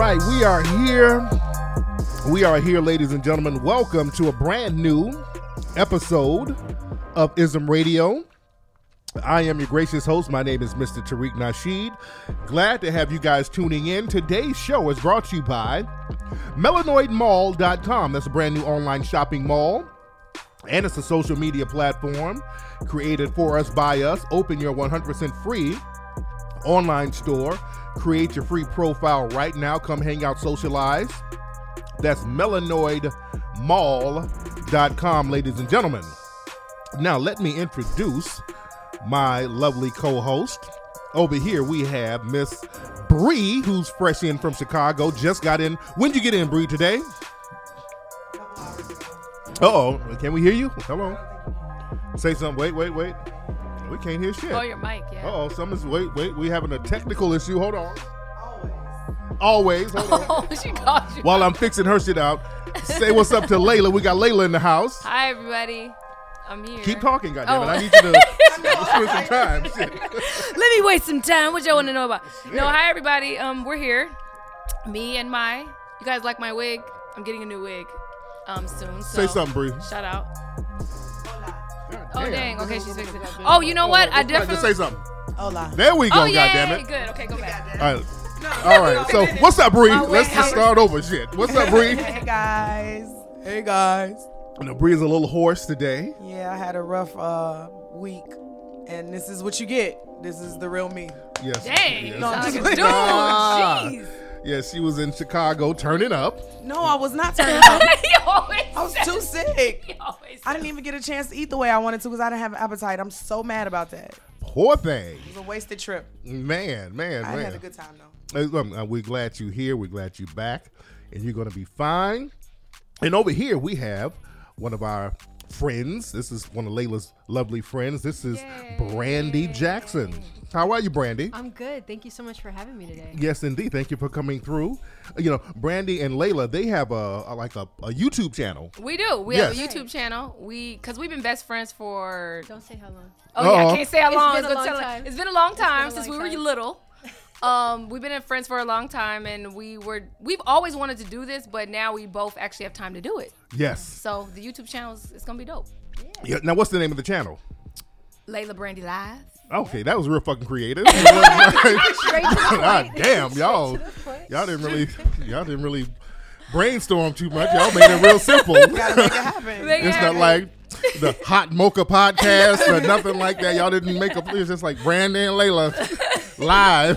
right, we are here. We are here, ladies and gentlemen. Welcome to a brand new episode of Ism Radio. I am your gracious host. My name is Mr. Tariq Nasheed. Glad to have you guys tuning in. Today's show is brought to you by melanoidmall.com. That's a brand new online shopping mall, and it's a social media platform created for us by us. Open your 100% free online store. Create your free profile right now. Come hang out, socialize. That's melanoidmall.com, ladies and gentlemen. Now, let me introduce my lovely co-host. Over here, we have Miss Bree, who's fresh in from Chicago. Just got in. When'd you get in, Bree, today? Uh-oh. Can we hear you? Hello. Say something. Wait. We can't hear shit. Oh, your mic, yeah. Uh-oh. Someone's, wait. We having a technical issue. Hold on. Always. Hold on. Oh, she called you. While I'm fixing her shit out, say what's up to Layla. We got Layla in the house. Hi, everybody. I'm here. Keep talking, goddammit. I need you to spend some time. Shit. Let me waste some time. What y'all want to know about? Shit. No, hi, everybody. We're here. Me and you guys like my wig? I'm getting a new wig soon. So say something, Bree. Shout out. Oh, dang. Okay, she's fixing it. Oh, you know what? I definitely. Just say something. Hola. There we go, oh, yeah, goddammit. Good. Okay, go back. All right. So, what's up, Bree? Let's just start over, shit. What's up, Bree? Hey, guys. Now, Bree is a little hoarse today. Yeah, I had a rough week, and this is what you get. This is the real me. Yes. Dang. Yes. No, I'm just Dude, jeez. Yeah, she was in Chicago turning up. No, I was not turning up. I was too sick. I didn't even get a chance to eat the way I wanted to because I didn't have an appetite. I'm so mad about that. Poor thing. It was a wasted trip. Man. I had a good time, though. We're glad you're here. We're glad you're back. And you're going to be fine. And over here, we have one of our friends. This is one of Layla's lovely friends. This is Brandy Jackson. How are you, Brandy? I'm good. Thank you so much for having me today. Yes, indeed. Thank you for coming through. You know, Brandy and Layla, they have a YouTube channel. We do. We have a YouTube channel. Because we've been best friends for. Don't say how long. Oh, yeah. I can't say how long. It's been a long time. It's been a long time since we were little. We've been friends for a long time, and we've always wanted to do this, but now we both actually have time to do it. Yes. So the YouTube channel is gonna be dope. Yeah. Now, what's the name of the channel? Layla Brandy Live. Okay, that was real fucking creative. Straight to the point. God damn, y'all didn't really brainstorm too much. Y'all made it real simple. Gotta make it happen. It's not like the Hot Mocha podcast or nothing like that. Y'all didn't make a. It's just like Brandy and Layla live.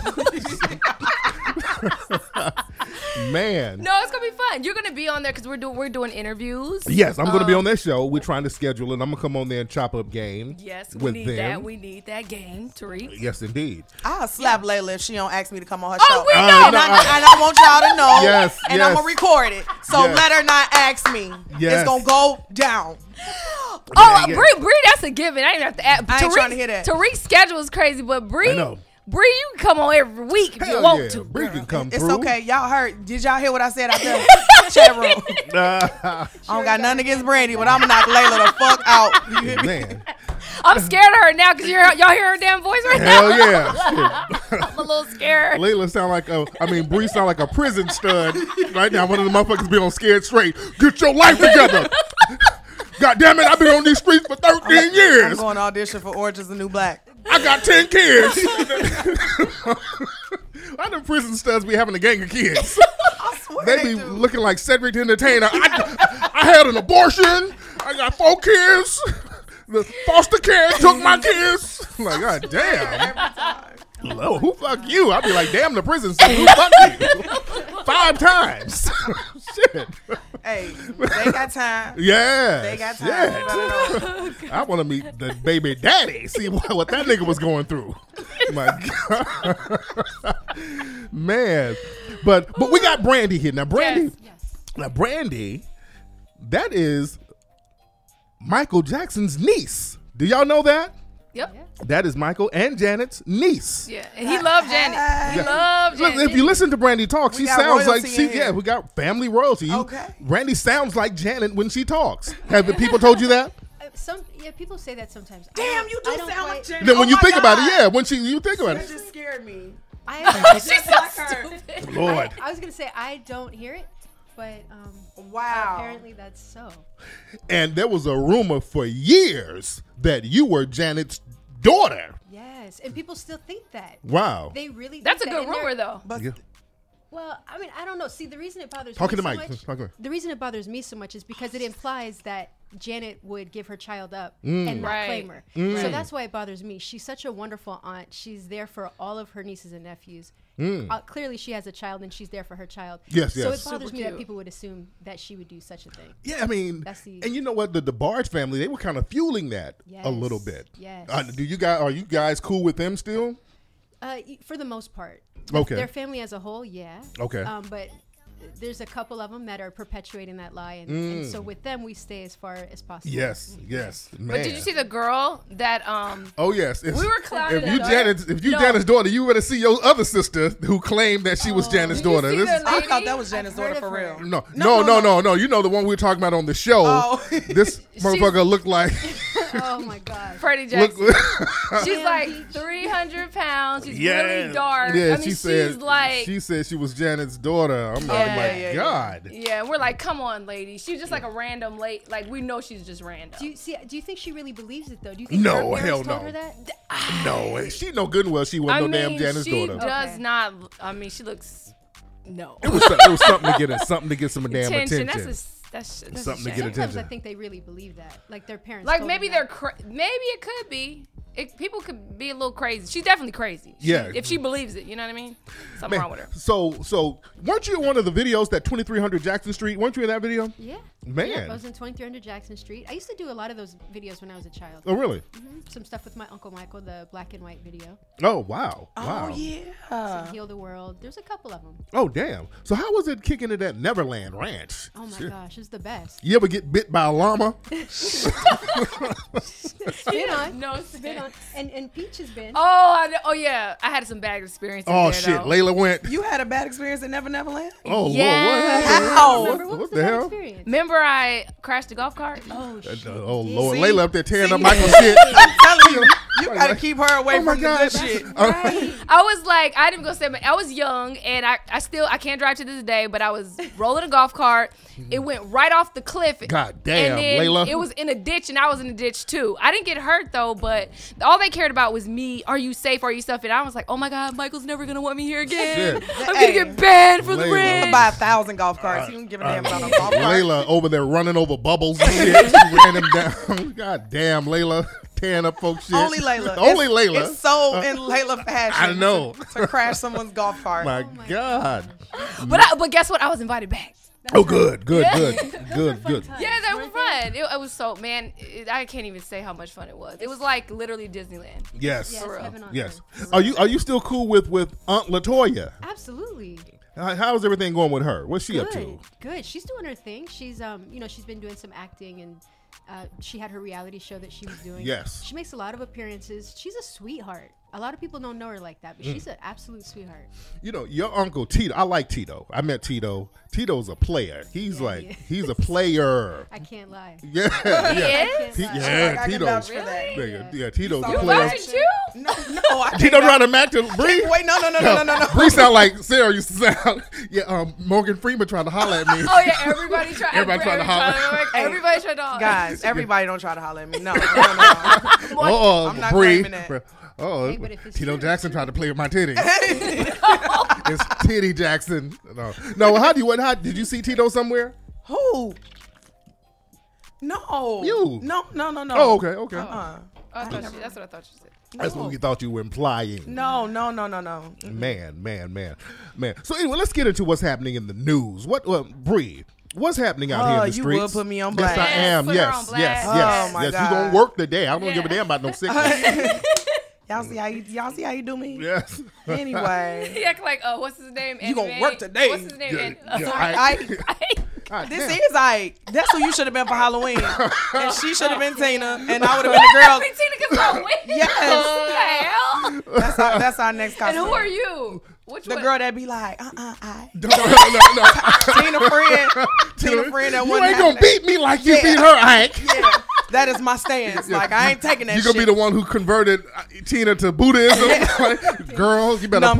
Man. No, it's gonna be fun. You're gonna be on there because we're doing interviews. Yes, I'm gonna be on that show. We're trying to schedule it. I'm gonna come on there and chop up game. Yes, we need them. that. We need that game, Tariq. Yes, indeed. I'll slap Layla if she don't ask me to come on her Oh, show. we know. And I want y'all to know. Yes, and yes. I'm gonna record it. So Yes. let her not ask me. Yes. It's gonna go down. Oh, Yeah. Bree, that's a given. I didn't have to ask. I ain't trying to hear that. Tariq's schedule is crazy, but Bree, I know. Bree, you can come on every week if Hell you want yeah. to. Bree can come It's through. okay. Y'all heard. Did y'all hear what I said out there? Chat room. I don't got nothing against Brandy, but I'm gonna knock Layla the fuck out. You hear me? Man. I'm scared of her now because y'all hear her damn voice right Hell now. yeah. I'm a little scared. Layla sound like Bree sound like a prison stud right now. One of the motherfuckers be on Scared Straight. Get your life together. God damn it, I've been on these streets for 13 years. I'm going to audition for Orange is the New Black. I got 10 kids. Why them prison studs be having a gang of kids? I swear They be looking like Cedric the Entertainer. I had an abortion. I got 4 kids. The foster care took my kids. I'm like, God damn. Hello, who fuck you? I'd be like, damn, the prison system, who fuck you? 5 times. Shit. Hey, they got time. Yeah. They got time. Shit. I want to meet the baby daddy. See what that nigga was going through. My God. Man. But we got Brandy here. Now, Brandy. Yes. Now, Brandy, that is Michael Jackson's niece. Do y'all know that? Yep. That is Michael and Janet's niece. Yeah, and he loved Janet. He loved Janet. Look, if you listen to Brandy talk, We she got sounds like royalty in here. we got family royalty. Okay. Brandy sounds like Janet when she talks. Have the people told you that? People say that sometimes. Damn, you do I don't sound quite- like Janet. Then when Oh you my think about it, God. yeah, when you think about That it. just scared me. She's so stupid. Lord. I was gonna say I don't hear it, but Wow. apparently that's so. And there was a rumor for years that you were Janet's daughter. Yes, and people still think that. Wow. They really. That's a think that, good and rumor, they're- though. But Yeah. Well, I mean, I don't know. See, the reason it bothers Talk me to the so mic. much. Talk to it. The reason it bothers me so much is because it implies that Janet would give her child up and not Right. claim her. So that's why it bothers me. She's such a wonderful aunt. She's there for all of her nieces and nephews. Clearly, she has a child, and she's there for her child. Yes, So yes. it bothers Super me that cute. people would assume that she would do such a thing. Yeah, I mean, That's the- and you know what? The DeBarge family, they were kind of fueling that a little bit. Yes. Are you guys cool with them still? For the most part. Okay. Their family as a whole, yeah. Okay. But there's a couple of them that are perpetuating that lie, and so with them, we stay as far as possible. Yes, yes, man. But did you see the girl that Oh yes, we were clowning If you that Janet's No. daughter, you better see your other sister who claimed that she was Janet's Did you daughter. see This the is- I lady? thought that was Janet's I've heard daughter for of her. real. no. You know the one we were talking about on the show. Oh. This motherfucker looked like Oh my God. Freddie look. Jackson. She's Damn, like Peach. 300 pounds. She's Yeah. really dark. Yeah, I mean, she she's said like, she said she was Janet's daughter. I'm like, Yeah, oh my yeah. God. yeah, we're like, come on, lady. She's just like a random late. Like we know she's just random. Do you think she really believes it though? Do you think No, her parents hell told no. her that? No, she know good and well she wasn't no damn Janet's she daughter. does Okay. not. I mean, she looks. No. It was something to get some damn attention. That's Something to a shame. get Sometimes attention. I think they really believe that, like their parents. Like told maybe them they're maybe it could be. People could be a little crazy. She's definitely crazy. Yeah. If she believes it, you know what I mean? Something wrong with her. So weren't you in one of the videos that 2300 Jackson Street? Weren't you in that video? Yeah. Man. Yeah, I was in 2300 Jackson Street. I used to do a lot of those videos when I was a child. Oh really? Some stuff with my Uncle Michael, the black and white video. Oh wow. Wow. Oh yeah. Some Heal the World. There's a couple of them. Oh damn. So how was it kicking it at Neverland Ranch? Oh my Shit. gosh, it's the best. You ever get bit by a llama? Been on. No Been on. And Peach has been. Oh yeah. I had some bad experiences. Oh there, shit. though. Layla went. You had a bad experience at Neverland? Oh Yes. Lord, what happened? How? Remember, what was the the bad hell? experience? Remember I crashed the golf cart? Oh shit. Oh Lord, See? Layla up there tearing up See? Michael's shit. I'm telling you, you gotta keep her away Oh my from the God. good shit. Right. I was like, I didn't go say, I was young and I can't drive to this day, but I was rolling a golf cart. It went right off the cliff. God damn, and then Layla. It was in a ditch and I was in a ditch too. I didn't get hurt though, but all they cared about was me. Are you safe? Are you stuff? And I was like, oh my God, Michael's never gonna want me here again. Shit. I'm Hey. gonna get banned for the Layla. bridge. Buy 1,000 golf carts. You don't give a damn about a golf cart. Layla over there running over bubbles and shit. She ran him down. God damn, Layla tearing up folks shit. Only Layla. Only It's- Layla. It's so in Layla fashion. I know. To crash someone's golf cart. My God. But guess what? I was invited back. Oh, good. Yeah. Good. Yeah, that was fun. It was so, man, I can't even say how much fun it was. It was like literally Disneyland. Yes. Yes, real. heaven on Yes. earth. Are you still cool with Aunt Latoya? Absolutely. How's everything going with her? What's she up to? Good. She's doing her thing. She's she's been doing some acting and she had her reality show that she was doing. Yes. She makes a lot of appearances. She's a sweetheart. A lot of people don't know her like that, but she's an absolute sweetheart. You know, your uncle Tito. I like Tito. I met Tito. Tito's a player. He's Yeah, like, he is. he's a player. I can't lie. Yeah. Yeah. is? Yeah, I can Tito. vouch for that. Yeah, Tito's You a saw player. Watching too? No, I can't. Tito trying to match to Bree. Wait, no. Bree sound like Sarah used to sound. Yeah, Morgan Freeman trying to holler at me. Oh yeah, everybody tried. Everybody tried to holler. Everybody tried to holler. Guys, everybody don't try to holler at me. No. Oh, I'm not Bree. claiming that. Oh, Hey, but if it's Tito true, Jackson tried to play with my titties. It's Titty Jackson. No. How did you see Tito somewhere? Who? No. You. No. Oh, okay. Oh, that's what I thought you said. That's what we thought you were implying. No. Man. So anyway, let's get into what's happening in the news. Bree, what's happening out here in the you streets? will put me on Yes, blast. I am. Put her Yes. on blast. Oh, my You God. gonna work today? I don't give a Yeah. damn about no sickness. Y'all see how you do me? Yes. Anyway. He act like, what's his name? You gonna Andy work Van- today. What's his name? Yeah, I, God this damn. is Ike. That's who you should have been for Halloween. And she should have been Tina, and I would have been the girl. Wait, Tina gets her wig. Yes. What the hell? That's our next And costume. who are you? Which The one? girl that be like, I. No. Tina friend that You wouldn't ain't gonna have beat me like you Yeah. beat her, Ike. Yeah. That is my stance. Like, I ain't taking that You're shit. going to be the one who converted Tina to Buddhism. Like, girl, you better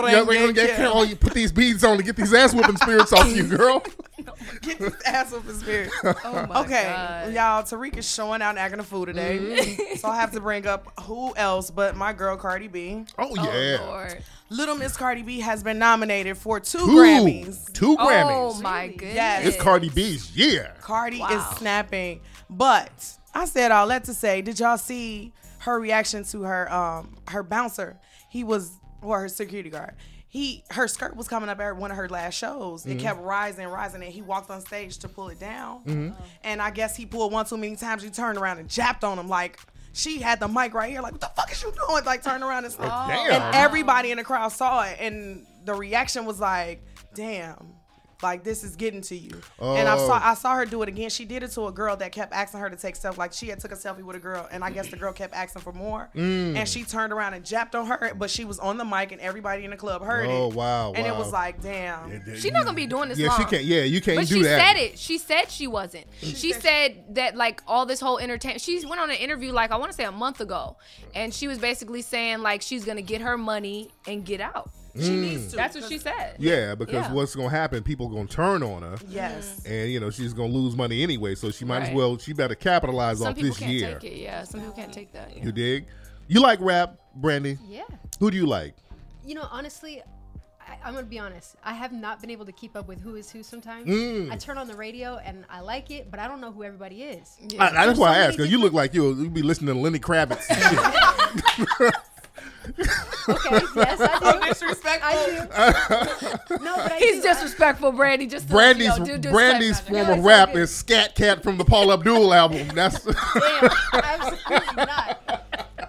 you put these beads on to get these ass whooping spirits off you, girl. Get this ass whooping spirit. Oh my Okay, God. y'all, Tariq is showing out and acting a fool today. So I have to bring up who else but my girl Cardi B. Oh, Oh, yeah. Lord. Little Miss Cardi B has been nominated for 2 Grammys. 2 Oh Grammys. my goodness. Yes. It's Cardi B's year. Cardi Wow. is snapping. But I said all that to say, did y'all see her reaction to her bouncer? Her security guard. Her skirt was coming up at one of her last shows. It kept rising, and he walked on stage to pull it down. And I guess he pulled one too many times. He turned around and japped on him like she had the mic right here. Like, what the fuck is you doing? Like, turned around and stuff. Damn. And everybody in the crowd saw it, and the reaction was like, damn. Like, this is getting to you. And I saw her do it again. She did it to a girl that kept asking her to take selfies. Like, she had took a selfie with a girl, and I guess the girl kept asking for more. And she turned around and japped on her, but she was on the mic, and everybody in the club heard it. Oh, wow. And it was like, damn. She's not gonna be doing this Yeah, long. she can't. Yeah, you can't But do she that. said it. She said she wasn't. She said that like all this whole entertainment. She went on an interview like I want to say a month ago, and she was basically saying like she's gonna get her money and get out. She needs to. That's what she said. Yeah, because Yeah. what's going to happen, people going to turn on her. Yes. And, she's going to lose money anyway. So she might as Right. well, she better capitalize Some off people this can't year. take it. Yeah, some people can't take that. Yeah. You dig? You like rap, Brandy? Yeah. Who do you like? Honestly, I'm gonna be honest. I have not been able to keep up with who is who sometimes. I turn on the radio and I like it, but I don't know who everybody is. Yeah. That's why I so asked, many because you look like you be listening to Lenny Kravitz and shit. Okay, yes, I do. Disrespectful. I do. No, but I He's do. disrespectful, Brandy. Just to, Brandy's do Brandy's respect, form Magic. of No, it's rap all good. is Scat Cat from the Paul Abdul album. That's Damn, absolutely not.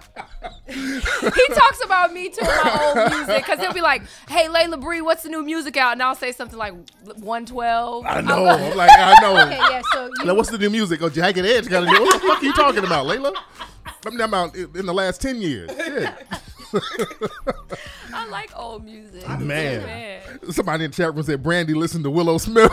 He talks about me too in my old music because he'll be like, "Hey, Layla Bree, what's the new music out?" And I'll say something like 112. I know. I'm like, I know. Okay, yeah. So Now, what's the new music? Oh, Jagged Edge got to do. What the fuck are you talking about, Layla? I'm talking about in the last 10 years. Shit. I like old music. Man. Somebody in the chat room said Brandy listened to Willow Smith.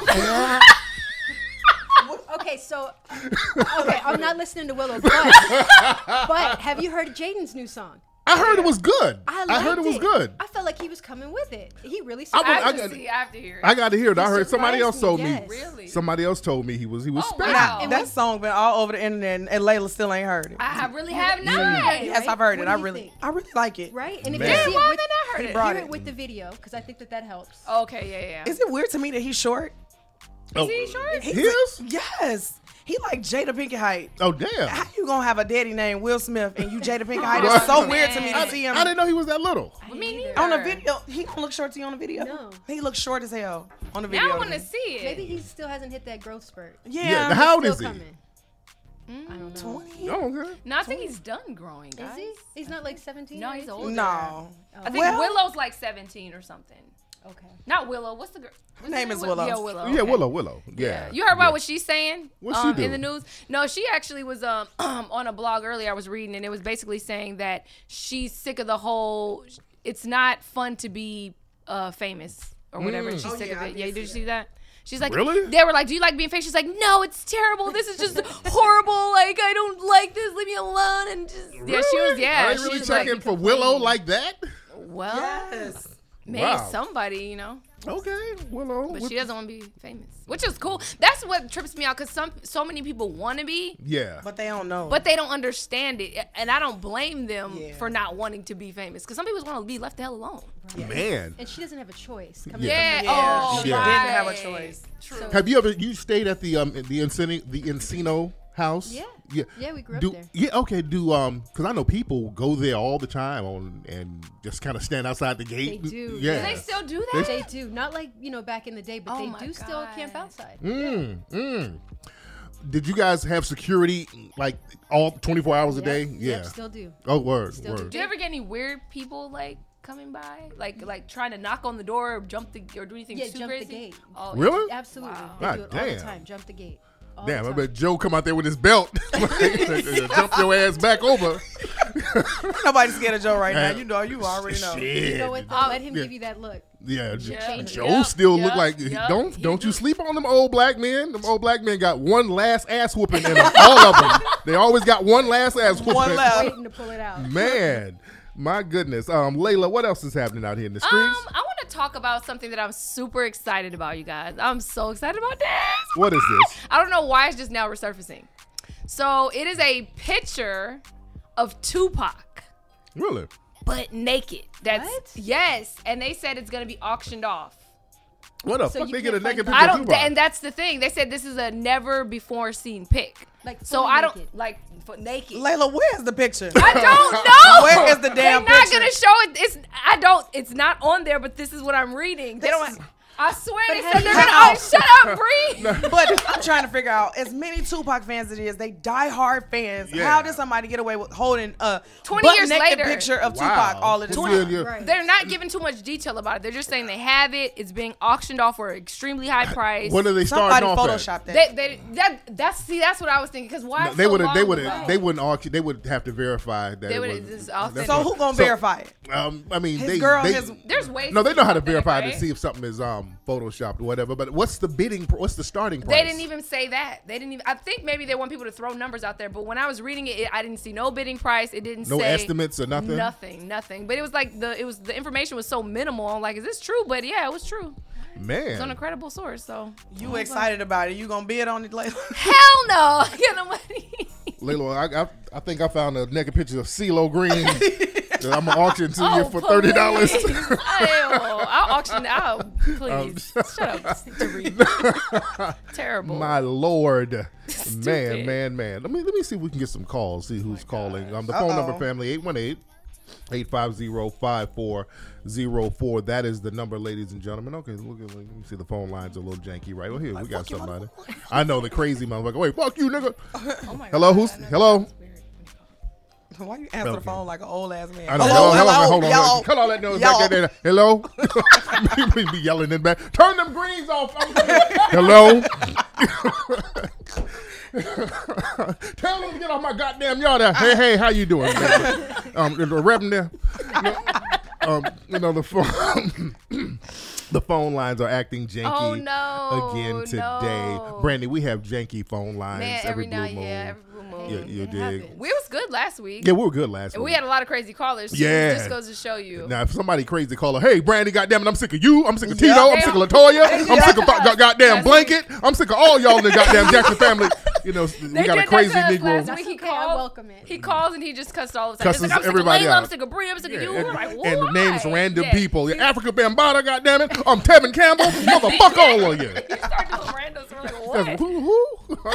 okay, so I'm not listening to Willow, but have you heard Jaden's new song? I heard it was good. I heard it was good. I felt like he was coming with it. He really. I surprised have me. to hear it. I got to hear it. I He heard somebody else surprised told me, me. yes. Really? Somebody else told me he was Oh, spitting. wow. That song been all over the internet, and Layla still ain't heard it. I really have not. Yes, right? I've heard it. What do you think? I really like it. Right? And if Man. you Damn, see it why with, haven't I heard He it? brought hear it. it with the video, because I think that helps. Okay, yeah. Is it weird to me that he's short? Oh, Is he short? he is? Yes. He like Jada Pinkett height. Oh, damn. How you gonna have a daddy named Will Smith and you Jada Pinkett height? It's so weird to me to see him I didn't know he was that little. Me neither. on the video. He don't look short to you on the video. No. He looks short as hell on the video. Now I want to see it. Maybe he still hasn't hit that growth spurt. Yeah. How old Still is he? coming. I don't know. 20? Oh, okay. No, I think he's done growing, guys. Is he? He's not like 17? No, or he's 18? older. No. I think Well- Willow's like 17 or something. Okay. Not Willow. What's the girl? Her name is Willow. Yeah, Willow. Yeah, okay. Willow. Yeah. You heard about Yeah. what she's saying What'd she do? in the news? No, she actually was on a blog earlier I was reading, and it was basically saying that she's sick of the whole, it's not fun to be famous or whatever, and she's sick of I it. did Yeah, see did you see that? She's like, Really? they were like, do you like being famous? She's like, no, it's terrible. This is just horrible. Like, I don't like this. Leave me alone. And just, yeah, she was, yeah. Are they she really was checking like, for Willow like that? well, Yes. maybe Wow. somebody, you know. Okay, Willow. But she doesn't want to be famous, which is cool. That's what trips me out because so many people want to be, Yeah. But they don't know. but they don't understand it, and I don't blame them Yeah. for not wanting to be famous because some people just want to be left the hell alone. Man. And she doesn't have a choice. Coming Yeah. from Oh, she Yeah. didn't have a right. choice. True. Have you stayed at the Encino house? Yeah. Yeah. Yeah, we grew up Do there. yeah, okay, because I know people go there all the time and just kind of stand outside the gate. They do, Yeah. Do they still do that? They do. Not like, back in the day, but Oh they my do still camp God. outside. Did you guys have security like all 24 hours a day? Yep, Yeah. still do. Oh, word. Still word. Do you ever get any weird people like coming by, like trying to knock on the door or jump or do anything Yeah, super jump crazy? the gate. Oh, Really? Absolutely. Wow. They God do it all the damn. time. Jump the gate. All Damn, the I time. bet Joe come out there with his belt. Jump your ass back over. Nobody's scared of Joe right now. You know, you already know. Shit. You know what? Though? Let him give you that look. Yeah, change it. Joe still Yep, look like yep. don't you sleep on them old black men. Them old black men got one last ass whooping in them. All of them. They always got one last ass whooping. One left. Waiting to pull it out. Man, my goodness. Layla, what else is happening out here in the streets? I want to talk about something that I'm super excited about, you guys. I'm so excited about this. What is this? I don't know why it's just now resurfacing. So it is a picture of Tupac, Really? but naked. That's What? yes, and they said it's gonna be auctioned off. What the So fuck you they get a can't naked find picture I of don't, Tupac? and that's the thing. They said this is a never before seen pic. Like So fully I don't naked. like for naked. Layla, where's the picture? I don't know. Where is the damn They're not picture? gonna show it. It's not on there. But this is what I'm reading. They don't. I swear they said they're gonna. how- Oh, shut up, Bree. But I'm trying to figure out, as many Tupac fans as it is, they die hard fans. Yeah. How did somebody get away with holding a 20 years butt-naked later. picture of Wow. Tupac all of the Yeah, time? yeah. Right. They're not giving too much detail about it. They're just saying they have it. It's being auctioned off for an extremely high price. When are they starting Somebody off at? photoshopped that. That's what I was thinking. Because why? They so would long they ago? wouldn't auction. They would have to verify that. They it would was, just authentic. So who gonna verify it? I mean, His they, girl, they his There's ways. no, they know how to do that, verify right? to see if something is photoshopped or whatever. But what's the what's the starting price? They didn't even say that. They didn't even. I think maybe they want people to throw numbers out there. But when I was reading it, I didn't see no bidding price. It didn't No say estimates or nothing? Nothing. But it was like the information was so minimal. I'm like, is this true? But yeah, it was true. It's on a Man, credible source. So You excited about it? You gonna bid on it later? hell no. Get no money. Layla, I think I found a naked picture of CeeLo Green. that I'm gonna auction to you for please. $30. I'll auction it out. Please. Shut up. Tariq. Terrible. My Lord, Stupid. man. Let me see if we can get some calls. See who's calling. The phone number, family, 818-850-5404. That is the number, ladies and gentlemen. Okay, let me see. The phone lines are a little janky, right? Well, here we got somebody. I know the crazy motherfucker. Wait, fuck you, nigga. Oh my Hello, God, who's I know hello? that's weird. Why you answer the Okay. phone like an old ass man? I know. Hello, Hold on. y'all. Cut all that noise Y'all. back there. Hello? People be yelling in the back. Turn them greens off. Hello? Tell them to get off my goddamn yard. Hey, how you doing, man? The Reverend there. The phone. The phone lines are acting janky Oh, no. again today. No. Brandy, we have janky phone lines Man, every every blue night, moon. every blue moon. You dig? We was good last week. Yeah, we were good last And week. we had a lot of crazy callers. Too. Yeah. It just goes to show you. Now, if somebody crazy caller, hey, Brandy, goddamn it, I'm sick of you. I'm sick of Tito. Yeah. I'm sick of Latoya. I'm sick of goddamn That's Blanket. I'm sick of all y'all in the goddamn Jackson family. We got a did that crazy to us Negro. last That's week. He okay, I called. welcome it. He calls and he just cussed all the time. He's Cusses like, I'm sick of everybody Layla, out. I'm sick of Bree, I'm sick of you. And, We're like, and why? names random Yeah. people. Africa Bambaataa, goddamn it. I'm Tevin Campbell. Motherfuck all of you. You start doing randoms. We're like, what? That's who?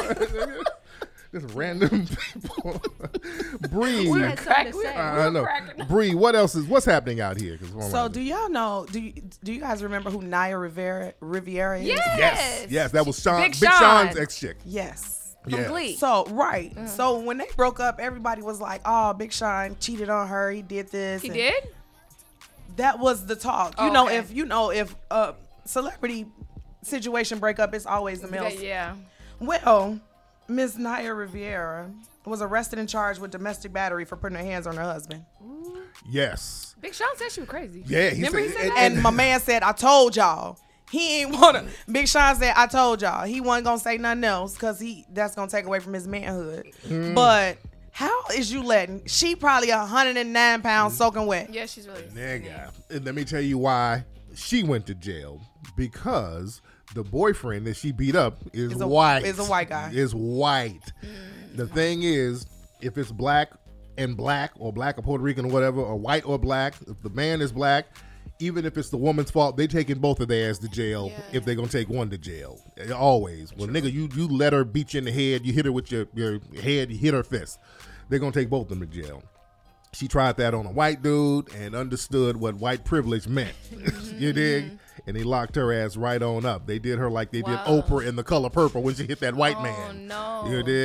Just random people. Bree. We had something to say. I know. cracking up. Bree, what's happening out here? 'Cause So do y'all know? Do you guys remember who Naya Riviera is? Yes. Yes, that was Big Big Sean. Sean's ex-chick. Yes. From Yeah. Glee. So right. So when they broke up, everybody was like, "Oh, Big Sean cheated on her. He did this." He and did? That was the talk. Oh, You know, okay. if a celebrity situation break up, it's always the males. Yeah. Well, Miss Naya Riviera was arrested and charged with domestic battery for putting her hands on her husband. Yes. Big Sean said she was crazy. Yeah, he Remember said, he said that? And my man said, "I told y'all." He ain't wanna. Big Sean said, "I told y'all." He wasn't gonna say nothing else because that's gonna take away from his manhood. But how is you letting? She probably 109 pounds soaking wet. Yeah, she's really. Nigga. And let me tell you why she went to jail. Because the boyfriend that she beat up is white. Is a white guy. Is white. The thing is, if it's black and black, or black or Puerto Rican or whatever, or white or black, if the man is black, even if it's the woman's fault, they taking both of their ass to jail Yeah. if they're gonna take one to jail. Always. Well, nigga, you let her beat you in the head, you hit her with your head, you hit her fist. They're gonna take both of them to jail. She tried that on a white dude and understood what white privilege meant. You dig? And they locked her ass right on up. They did her like they Wow. did Oprah in The Color Purple when she hit that white Oh, man. no. You dig?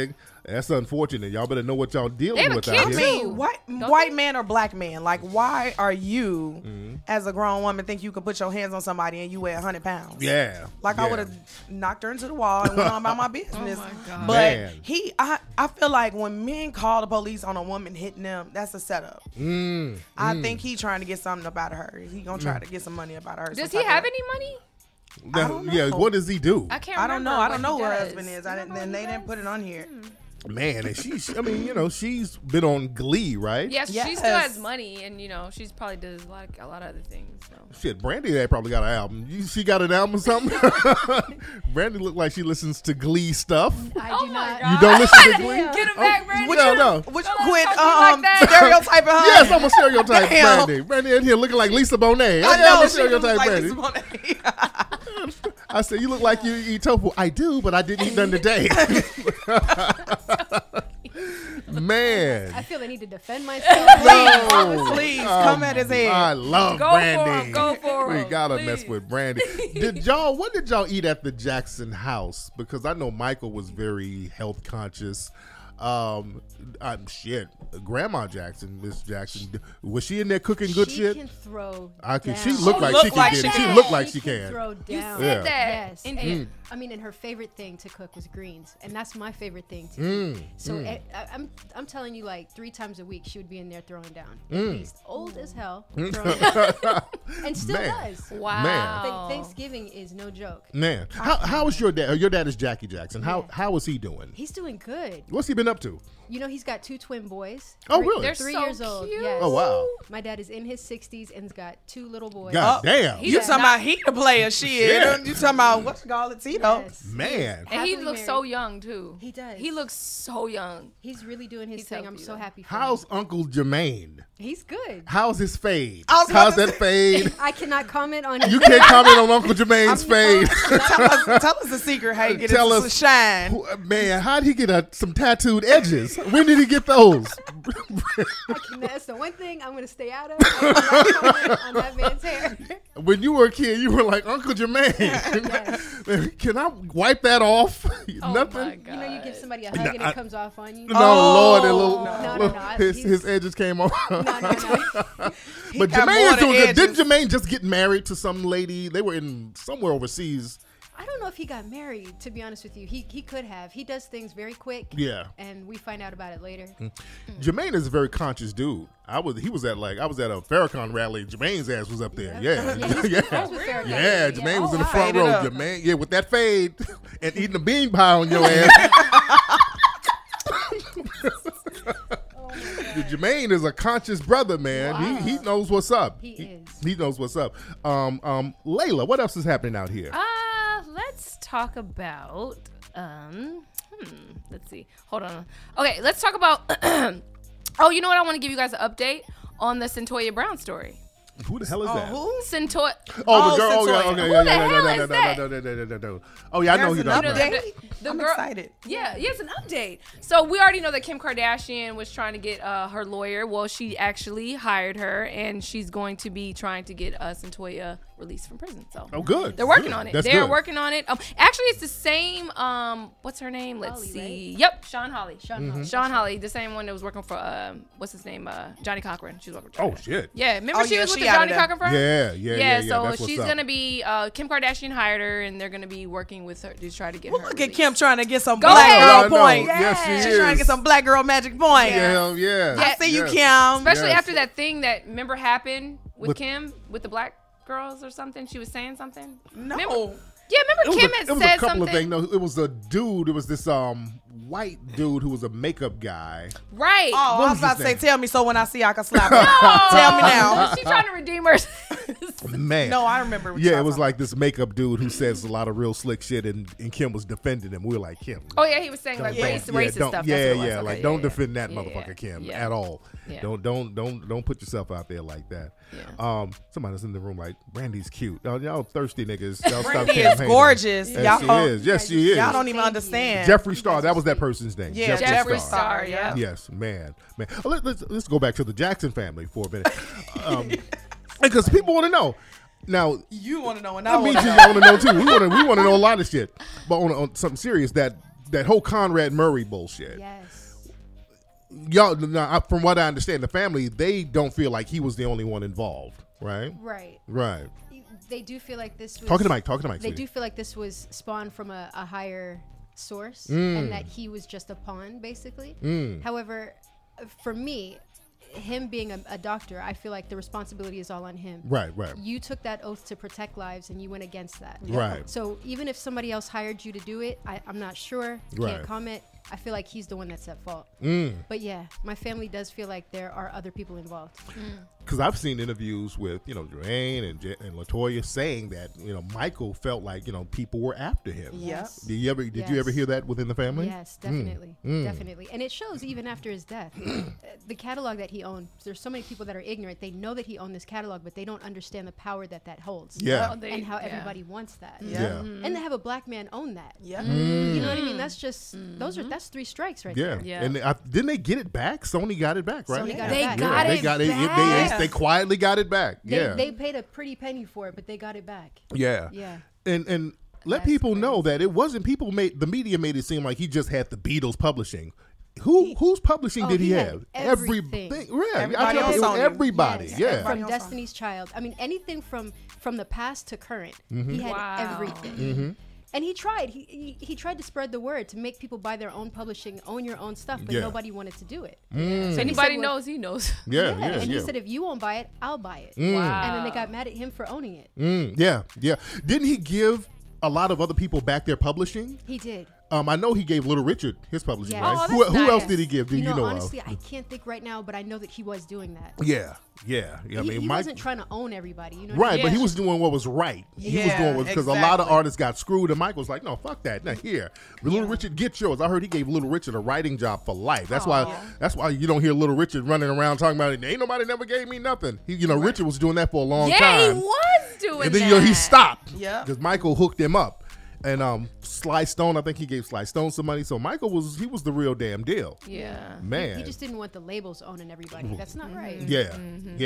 That's unfortunate. Y'all better know what y'all They dealing have a with kid out I here. too. mean, Don't white they? man or black man? Like, why are you, Mm-hmm. as a grown woman, think you can put your hands on somebody and you weigh 100 pounds? Yeah. Like, I would have knocked her into the wall and went on about my business. Oh my God. But Man. I feel like when men call the police on a woman hitting them, that's a setup. I think he trying to get something up out of her. He gonna try to get some money up out of her. Does some he type have of- any money? don't Yeah, know. what does he do? I can't I remember. don't know. I don't know what who her he husband does. is. And they didn't put it on here. Man, and she's, I mean, you know, she's been on Glee, right? Yes, she Yes. still has money, and you know, she's probably does a lot of other things. So. Shit, Brandy had probably got an album. She got an album or something? Brandy looked like she listens to Glee stuff. I do not. You don't listen to Glee? Get him back, Brandy. No, no. Would you Don't quit talk to me like that. stereotyping her? Yes, I'm a stereotype Damn. Brandy. Brandy in here looking like Lisa Bonet. I am know. a She looks stereotype like Brandy. Lisa Bonet. I said, you look like you eat tofu. I do, but I didn't eat none today. Man. I feel I need to defend myself. Please, come at his head. I love Go Brandy. for him. Go for We him. gotta please. mess with Brandy. What did y'all eat at the Jackson house? Because I know Michael was very health conscious. Shit, Grandma Jackson, Miss Jackson, was she in there cooking good she shit? can throw She down. looked like she could get it. She looked like she can. throw You down. said that. Yes. In- And, I mean, and her favorite thing to cook was greens, and that's my favorite thing to eat. So I'm telling you, like 3 times a week, she would be in there throwing down. At least old as hell, throwing down. And still Man. does. Wow. Thanksgiving is no joke. Man, how is your dad? Your dad is Jackie Jackson. How is he doing? He's doing good. What's he been up to? You know, he's got 2 twin boys. Oh, really? They're 3 so years old. cute. Yes. Oh, wow. My dad is in his 60s and's got 2 little boys. God damn. He's You a talking about he the player? Shit. You talking about what's it called? Tito? Yes. Man. And he Happily looks married. so young too. He does. He looks so young. He's really doing his He's thing. I'm healthy, so though. happy for How's him. Uncle Jermaine? He's good. How's his fade? I was about How's to that fade? I cannot comment on You can't comment on Uncle Jermaine's fade. Tell us the secret. How you get Tell it us- to shine? Man, how did he get some tattooed edges? When did he get those? That's the one thing I'm going to stay out of. I cannot comment on that man's hair. When you were a kid, you were like, Uncle Jermaine, can I wipe that off? Oh Nothing? my God. You know, you give somebody a hug and I- it comes off on you. No, Lord, that little, No. his edges came off. No. But got Jermaine more is doing than good. Didn't edges. Jermaine just get married to some lady? They were in somewhere overseas. I don't know if he got married, to be honest with you. He could have. He does things very quick. Yeah. And we find out about it later. Jermaine is a very conscious dude. I was at a Farrakhan rally. Jermaine's ass was up there. Yeah. Yeah, he's Yeah. friends with Farrakhan. Yeah, Jermaine was in the wow. front Fade it row. up. Jermaine, yeah, with that fade and eating a bean pie on your ass. Jermaine is a conscious brother, man. Wow. He knows what's up. He is. He knows what's up. Layla, what else is happening out here? Let's talk about let's see. Hold on. Okay, let's talk about oh, you know what? I want to give you guys an update on the Centoya Brown story. Who the hell is that? Who? Centoya Oh, the girl. Centoya. Oh, yeah, okay. Who Yeah, the yeah, hell no, is that? no. Oh, yeah, I know who There's you're an talking about. update? The I'm girl- excited. Yeah, it's an update. So we already know that Kim Kardashian was trying to get her lawyer. Well, she actually hired her, and she's going to be trying to get Centoya released from prison. So Oh, good. they're working Good. on it. That's They're good. working on it. Actually, it's the same. What's her name? Let's Holly, see. right? Yep, Sean Holly. Sean Holly. Sean Holly, the same one that was working for what's his name? Johnny Cochran. She's working. Oh, shit. Yeah, remember Oh, she yeah, was with she the out of Johnny there. Cochran firm? Yeah. So That's what's she's up. gonna be Kim Kardashian hired her, and they're gonna be working with her to try to get her. Look at released. Kim trying to get some Go black ahead. I girl know. points. Yes, she She's is. trying to get some black girl magic points. Yeah, yeah. I see you, yes. Kim. Especially Yes. after that thing that remember happened with With- Kim with the black girls or something. She was saying something. No. Remember- Yeah, remember Kim had it was said a couple something. of things. No, it was a dude. It was this white dude who was a makeup guy. Right. Oh, I What was was about his to say, name? tell me so when I see I can slap her. Tell me now. She's trying to redeem her. Man. No, I remember. What Yeah, y'all it was talking like this makeup dude who says a lot of real slick shit, and Kim was defending him. We were like, Kim. Oh yeah, he was saying like don't- racist don't- stuff. Yeah, That's what it was. yeah. Okay, Like, yeah, don't yeah. defend that Yeah, motherfucker, yeah. Kim, Yeah. at all. Yeah. Don't put yourself out there like that. Yeah. Somebody's in the room like, Brandy's cute. Y'all thirsty niggas. Y'all stop Brandy is campaigning. gorgeous. Yes, Y'all- she is. Yes, she is. Y'all don't even Thank understand. Jeffree Star. That was that person's name. Yeah, Jeffree Jeffree Star. Star, Yeah. Yes, man. Oh, let's go back to the Jackson family for a minute, because people want to know. Now, You want to know, and I I mean, want you to know. want to know too. We want to know a lot of shit, but on something serious. That that whole Conrad Murray bullshit. Yes. Y'all, now, from what I understand, the family, they don't feel like he was the only one involved, right? Right. Right. They do feel like this was. Talk to the mic. They sweetie. do feel like this was spawned from a higher source, and that he was just a pawn, basically. However, for me, him being a doctor, I feel like the responsibility is all on him. Right. You took that oath to protect lives, and you went against that. Right. So even if somebody else hired you to do it, I'm not sure. Right. Can't comment. I feel like he's the one that's at fault. But yeah, my family does feel like there are other people involved. Because I've seen interviews with, Joanne and LaToya saying that, Michael felt like, people were after him. Yes. Did you ever hear that within the family? Yes, definitely. Definitely. And it shows even after his death. The catalog that he owned, there's so many people that are ignorant. They know that he owned this catalog, but they don't understand the power that holds. Yeah. And how everybody wants that. Yeah. And to have a black man own that. Yeah. You know what I mean? That's just, that's 3 strikes right Yeah. there. Yeah. And didn't they get it back? Sony got it back, right? Sony got They it back. got They it got it. back. They quietly got it back. Yeah. They paid a pretty penny for it, but they got it back. Yeah. Yeah. And let That's people know that it wasn't the media made it seem like he just had the Beatles publishing. Whose publishing did he had have? everything. Yeah. Everybody I on it was Sony. everybody. Yes. Yeah. Everybody From on Destiny's Child. I mean, anything from the past to current. He had Wow. everything. And he tried. He tried to spread the word to make people buy their own publishing, own your own stuff, but Yeah. nobody wanted to do it. So he anybody said, well- knows, he knows. Yeah. And he said, if you won't buy it, I'll buy it. Wow. And then they got mad at him for owning it. Yeah. Didn't he give a lot of other people back their publishing? He did. I know he gave Little Richard his publishing, Yes. right? Oh, that's Who else nice. did he give? Do you know honestly, of? I can't think right now, but I know that he was doing that. Yeah. I He, mean, he Mike. wasn't trying to own everybody. You know Right, but he Yeah. was doing what was right. He was Yeah, doing because a lot of exactly. artists got screwed, and Mike was like, "No, fuck that. Now here, Little Richard, get yours." I heard he gave Little Richard a writing job for life. That's why you don't hear Little Richard running around talking about it. Ain't nobody never gave me nothing. Richard was doing that for a long Yeah, time. he was doing And then that. he stopped. Yeah. because Michael hooked him up. And Sly Stone, I think he gave Sly Stone some money. So Michael was the real damn deal. Yeah. Man. He just didn't want the labels owning everybody. That's not right. Yeah.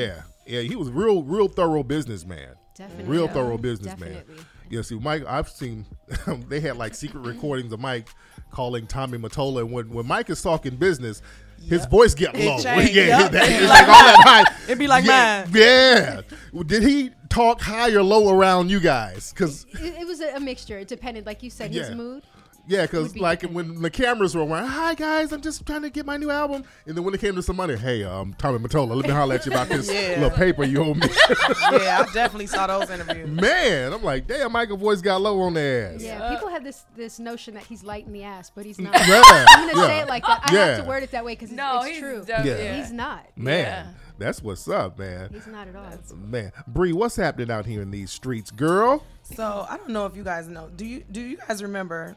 He was a real thorough businessman. Definitely. Real Yeah. thorough businessman. Definitely. Yeah, see, Mike, I've seen they had like secret recordings of Mike calling Tommy Mottola, and when Mike is talking business, his voice get It low. changed. Yeah, Yep. that- It'd be it's like like all that mine. high. It'd be like yeah, mine. Yeah. Did he talk high or low around you guys? Because It was a mixture. It depended, like you said, his Yeah. mood. yeah, because Would be like dependent. when the cameras were around, hi guys, I'm just trying to get my new album, and then when it came to some money, hey, Tommy Mottola, let me holler at you about this Yeah. little paper you owe me. Yeah, I definitely saw those interviews. Man, I'm like, damn, Michael voice got low on their ass. Yeah, people have this notion that he's light in the ass, but he's not. Yeah, I'm gonna yeah. say it like that. I Yeah. have to word it that way because No, it's he's true. Yeah. He's not. Man, Yeah. that's what's up, man. He's not at all. Man, Bree, what's happening out here in these streets, girl? So I don't know if you guys know. Do you guys remember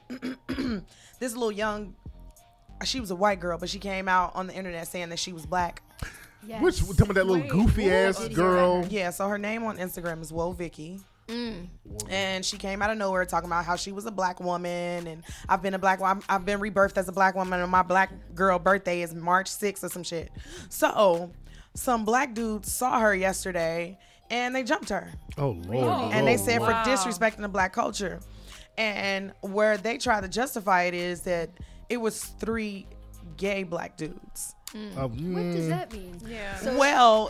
this little young? She was a white girl, but she came out on the internet saying that she was black. Yes. Which tell me that little Wait, goofy ass did you girl? Yeah, so her name on Instagram is Woe Vicky. And she came out of nowhere talking about how she was a black woman, and I've been rebirthed as a black woman, and my black girl birthday is March 6th or some shit. So some black dudes saw her yesterday and they jumped her. Oh Lord! And they said Wow. for disrespecting the black culture. And where they try to justify it is that it was 3 gay black dudes. What does that mean? Yeah. So Well,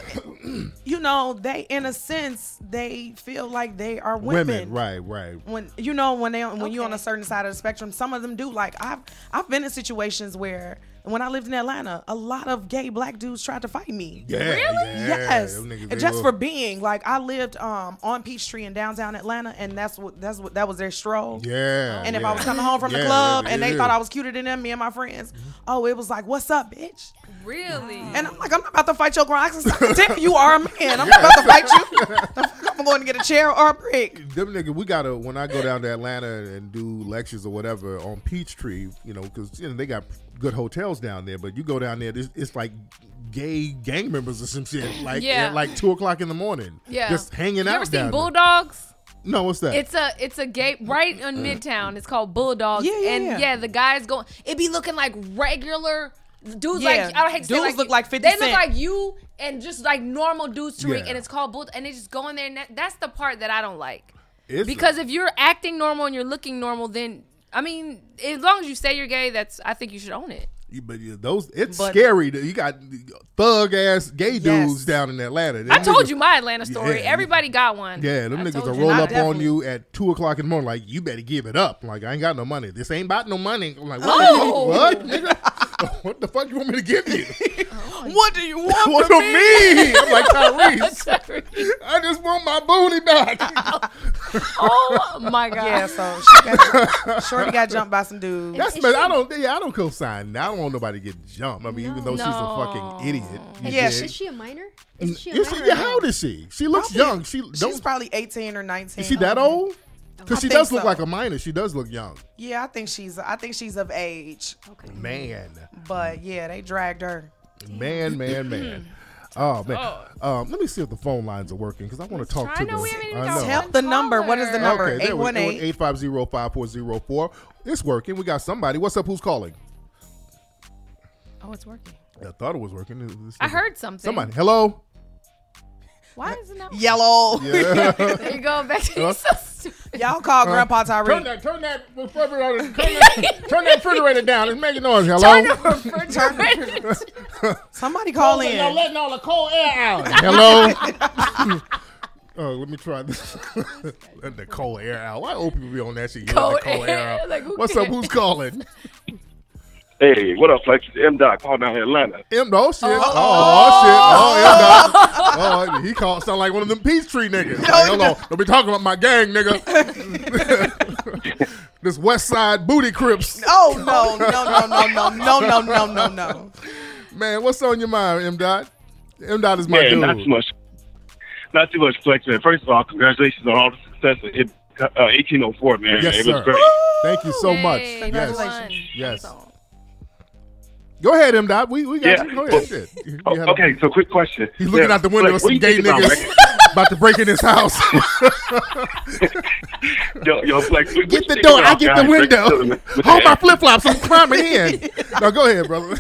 they in a sense they feel like they are women. right. When you're on Okay. a certain side of the spectrum, some of them do. Like I've been in situations where when I lived in Atlanta, a lot of gay black dudes tried to fight me. Yeah, Really? yeah. Yes, Them niggas, and they just will- for being like I lived on Peachtree in downtown Atlanta, and that was their stroll. Yeah. And if yeah. I was coming home from the Yeah, club it and they is. thought I was cuter than them, me and my friends, oh, it was like, "What's up, bitch?" Really? And I'm like, "I'm not about to fight your grown. I can tell you are a man. I'm not about to fight you. I'm going to get a chair or a brick." Them nigga, when I go down to Atlanta and do lectures or whatever on Peachtree, because they got good hotels down there, but you go down there, it's like gay gang members or some shit, like Yeah. at like 2:00 in the morning, Yeah. just hanging You out ever down seen there. Bulldogs? No, what's that? It's a gay right in Midtown. It's called Bulldogs. Yeah, yeah, and yeah. the guys going. It be looking like regular dudes. Yeah, Like I don't hate to say dudes like look like 50 They look Cent. like you and just like normal dudes to Yeah. and it's called Bull. And they just go in there and that's the part that I don't like. It's- Because if you're acting normal and you're looking normal, then I mean, as long as you say you're gay, I think you should own it. But it's scary. You got thug ass gay dudes down in Atlanta. I told you my Atlanta story. Yeah. Everybody got one. Yeah, them niggas will roll up on you at 2:00 in the morning. Like, you better give it up. Like, I ain't got no money. This ain't about no money. I'm like, what, nigga? What the fuck you want me to give you? What do you want What from do me? me? I'm like, Tyrese. I just want my booty back. Oh my god. Yeah, so Shorty got jumped by some dudes. I don't co-sign. I don't want nobody to get jumped. I mean, even though she's a fucking idiot. Yeah, Is she a minor? Is she a Is minor? she, how old is she? She looks young. She's probably 18 or 19. Is she that old? Because she think does look so. like a minor. She does look young. Yeah, I think she's of age. Okay. Man. But yeah, they dragged her. Man. Oh man. Let me see if the phone lines are working because I want to talk to I know them. we haven't even I got know. Tell the number. What is the number? Okay, there we go. 818. 850-5404. It's working. We got somebody. What's up? Who's calling? Oh, it's working. I thought it was working. I heard something. Somebody. Hello. Why is it not? Yellow. Yeah. There you go. Back to you. So stupid. Y'all call Grandpa turn Tyreek. that refrigerator. Turn that refrigerator down. It's making noise. Hello. Turn the refrigerator. Somebody call in. Y'all letting all the cold air out. Hello. Oh, let me try this. Let the cold air out. Why old people be on that shit? You let the cold air out. Like, who What's up? cares? Who's calling? Hey, what up, Flex? M-Dot, call down here, Atlanta. Oh shit! Oh shit! Oh, he called sound like one of them Peachtree niggas. Like, hold on, don't be talking about my gang, nigga. This West Side booty crips. Oh no. Man, what's on your mind, M Dot? M Dot is my Man, dude. not too much, Flex, man. First of all, congratulations on all the success of 1804, man. Yes, it sir. was great. Thank you so much. Yay, Congratulations. Yes. Awesome. Go ahead, M Dot. We got Yeah. you. Go ahead. Shit. You had a- Okay, so quick question. He's looking out the window at Flex, some what do gay you think about niggas about to break in his house. Yo, Flex, what Get you the think door. about I get the guys window. reconciling with Hold their my ex? flip flops. I'm climbing in. No, go ahead, brother.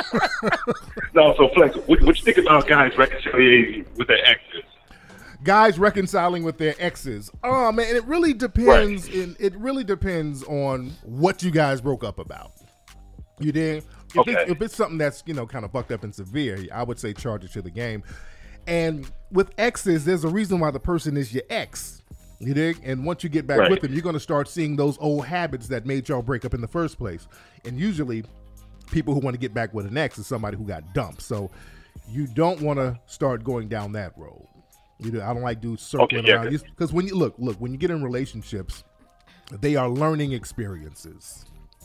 No, so Flex, what you think about guys reconciliating with their exes? Guys reconciling with their exes. Oh man, it really depends. It really depends on what you guys broke up about. You dig? If it's something that's kind of fucked up and severe, I would say charge it to the game. And with exes, there's a reason why the person is your ex. You dig? And once you get back with them, you're going to start seeing those old habits that made y'all break up in the first place. And usually, people who want to get back with an ex is somebody who got dumped. So you don't want to start going down that road. I don't like dudes circling around. Because when you look, when you get in relationships, they are learning experiences.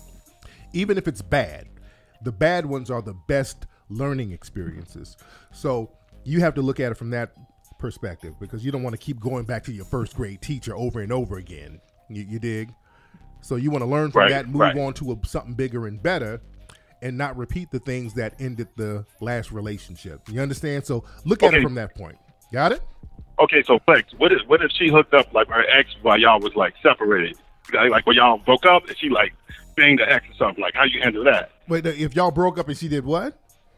Even if it's bad, the bad ones are the best learning experiences. So you have to look at it from that perspective because you don't want to keep going back to your first grade teacher over and over again. You dig? So you want to learn from that, move on to something bigger and better, and not repeat the things that ended the last relationship. You understand? So look at it from that point. Got it? Okay, so Flex, what if she hooked up like her ex while y'all was like separated? Like when y'all broke up and she like banged the ex or something, like how you handle that? Wait, if y'all broke up and she did what?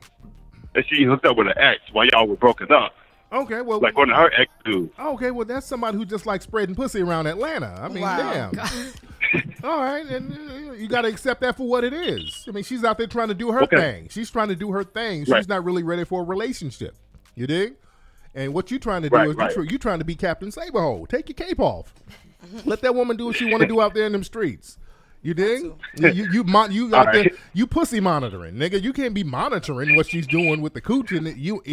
And she hooked up with an ex while y'all were broken up. Okay, well, like one of her ex dudes. Okay, well, that's somebody who just likes spreading pussy around Atlanta. I mean, damn. All right, and you got to accept that for what it is. I mean, she's out there trying to do her thing. She's trying to do her thing. She's not really ready for a relationship. You dig? And what you're trying to do is you're trying to be Captain Saberhole. Take your cape off. Let that woman do what she want to do out there in them streets. You dig? You out there, you pussy monitoring, nigga. You can't be monitoring what she's doing with the cooch, and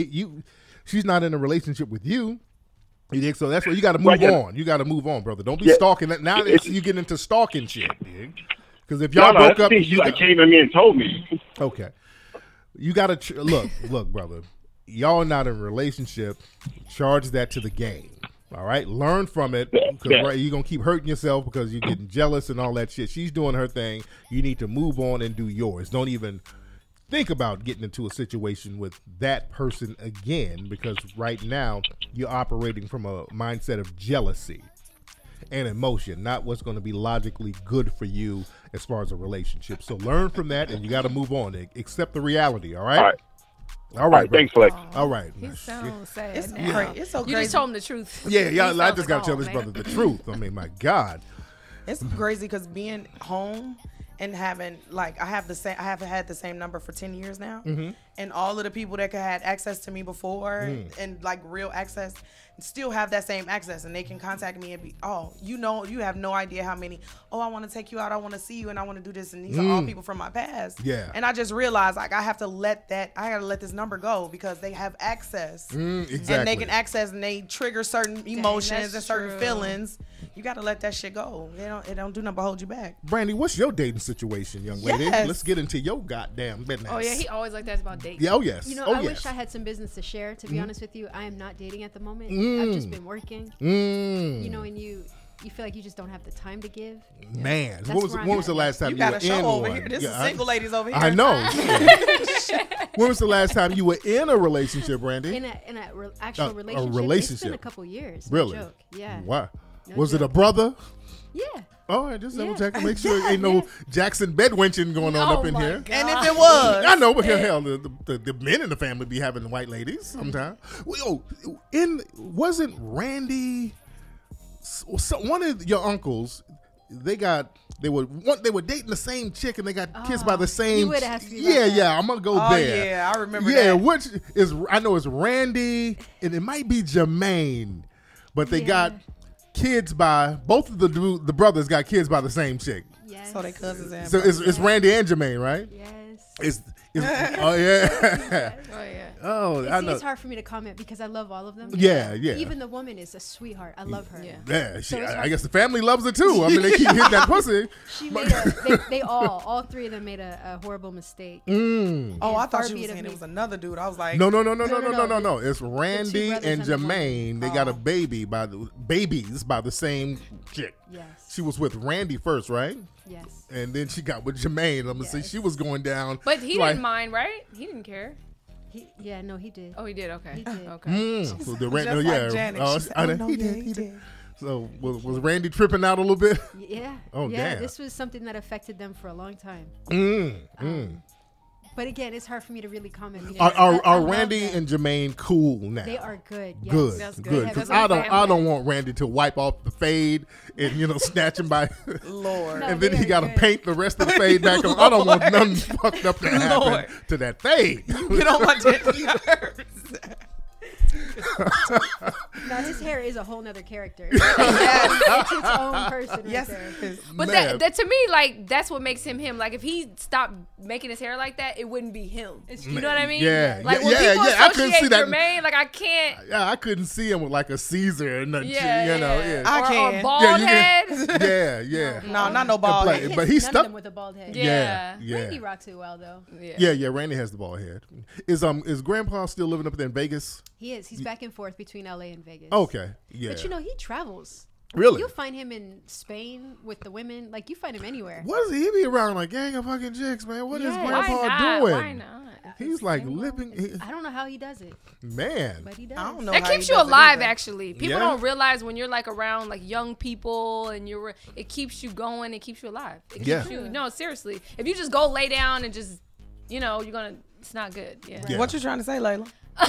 she's not in a relationship with you. You dig? So that's what you got to move on. You got to move on, brother. Don't be stalking. Now you get into stalking shit, dig? Because if y'all broke up, you came at me and told me. Okay, you got to look, brother. Y'all not in a relationship. Charge that to the game. All right, learn from it because you're gonna keep hurting yourself because you're getting jealous and all that shit. She's doing her thing. You need to move on and do yours. Don't even think about getting into a situation with that person again because right now you're operating from a mindset of jealousy and emotion, not what's going to be logically good for you as far as a relationship. So learn from that, and you got to move on. Accept the reality. All right. All right, thanks, Flex. All right. He sounds sad. It's now. It's so You crazy. just told him the truth. Yeah, I just got to tell this brother the truth. I mean, my God. It's crazy because being home and having I have had the same number for 10 years now, and all of the people that had access to me before and like real access still have that same access, and they can contact me and be, you have no idea how many. I want to take you out, I want to see you, and I want to do this, and these are all people from my past. Yeah. And I just realized I gotta let this number go because they have access, Exactly. and they can access and they trigger certain emotions that's and certain true. feelings. You gotta let that shit go. It don't do nothing but hold you back. Brandy, what's your dating situation, young lady? Yes. Let's get into your goddamn business. Oh yeah, he always like that about dating. Yeah, oh yes. I wish I had some business to share. To be honest with you, I am not dating at the moment. I've just been working. And you feel like you just don't have the time to give. Man, That's when where was the I'm last time You you got were a show in over one? here. This is Yeah, single ladies over here. I know. When was the last time you were in a relationship, Brandy? In a actual relationship. It's relationship. been a couple years. Really? No joke. Yeah. Wow. No Was it a joke. brother? Yeah. Oh, I just double Yeah. check to make sure ain't no Jackson bedwenching going on up in here. And if it was, I know, but hell, the men in the family be having white ladies sometimes. Well, wasn't Randy one of your uncles? They were dating the same chick and they got kissed by the same. you would ask me about that. Yeah, I'm gonna go there. yeah, I remember Yeah, that. which is I know it's Randy and it might be Jermaine, but they got kids by both of the brothers got kids by the same chick. Yes. So they cousins and So it's Randy and Jermaine, right? Yes. Oh yeah. Oh yeah. Oh, I know. It's hard for me to comment because I love all of them. Yeah, yeah. Even the woman is a sweetheart. I love her. Yeah. Yeah, So it's I hard- guess the family loves it too. I mean, they keep hitting that pussy. She made they all three of them made a horrible mistake. Oh, I And thought far you be were it of saying me- it was another dude. I was like, No. no. It's Randy brothers and and the woman. Jermaine. They got a babies by the same chick. Yes. She was with Randy first, right? Yes. And then she got with Jermaine. I'm gonna say she was going down. But he like, didn't mind, right? He didn't care. He did. Oh, he did. Okay. He did. Okay. So the just Randy, like Janet. Oh, She said, I know, no, he yeah, did. he did. So was Randy tripping out a little bit? Yeah. Oh, yeah. damn. This was something that affected them for a long time. But again, it's hard for me to really comment. Because I Are love Randy them. and Jermaine cool now? They are good. Yes. Good, That's good. good. Yeah, Because that's I family. don't want Randy to wipe off the fade and snatch him by, Lord. No. and then they he are got to good. paint the rest of the fade back on. I don't want nothing fucked up to happen Lord. to that fade. Get on my nerves. Now his hair is a whole nother character. It's its own person. Yes, Right there. it is. But Man. that to me, like, that's what makes him him. Like, if he stopped making his hair like that, it wouldn't be him. You know what I mean? Yeah, Like, yeah, when yeah, people yeah, I couldn't associate see that. Jermaine, like, I can't. Yeah, I couldn't see him with like a Caesar and Yeah, yeah. I or can. bald Yeah, you head. can- yeah, yeah. No, not no bald But- head. but Hits he's none of stuck- them with a bald head. Yeah. Yeah. Randy rocks it well though. Yeah. Randy has the bald head. Is Grandpa still living up there in Vegas? He is. He's back and forth between LA and Vegas. Okay. Yeah. But he travels. Really? You'll find him in Spain with the women. Like you find him anywhere. What is he be around like gang of fucking chicks, man? What is Yeah. Grandpa Why not? doing? Why not? He's like living, I don't know how he does it, man. but he does. I don't know. That how keeps he you does it alive, either. actually. People Yeah. don't realize when you're like around like young people and it keeps you going. It keeps you alive. It keeps Yeah. you. No, seriously. If you just go lay down and just, it's not good. Yeah. Yeah. What you trying to say, Layla?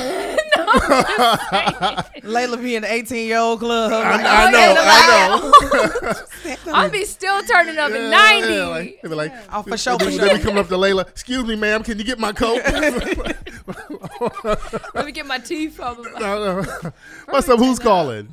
Layla be in the 18-year-old club. I know. I'll be still turning up at 90. Yeah, like, they be like, Oh, for sure, they for be sure. coming up to Layla. Excuse me, ma'am. Can you get my coat? Let me get my teeth out. No. What's up? Who's calling?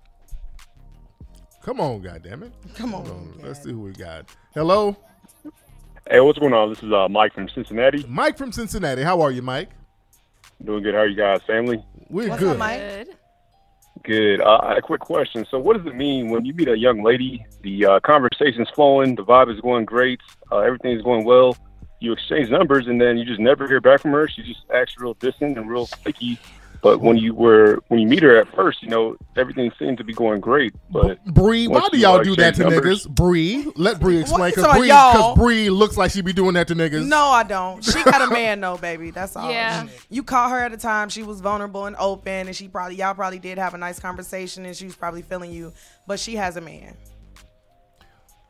Come on, goddammit. Come on. Let's see who we got. Hello, Hey, what's going on? This is Mike from Cincinnati. Mike from Cincinnati. How are you, Mike? Doing good. How are you guys, family? We're What's good. up, Mike? Good. Good. I had a quick question. So what does it mean when you meet a young lady, the conversation's flowing, the vibe is going great, everything's going well, you exchange numbers, and then you just never hear back from her? She just acts real distant and real flaky. But when you meet her at first, everything seemed to be going great. But Bree, why once do you, y'all do that to exchange numbers- niggas? Bree, let Bree explain, What you because talking about, y'all? Bree looks like she be doing that to niggas. No, I don't. She got a man though, baby. That's all. Yeah. You caught her at a time. She was vulnerable and open, and y'all probably did have a nice conversation, and she was probably feeling you. But she has a man.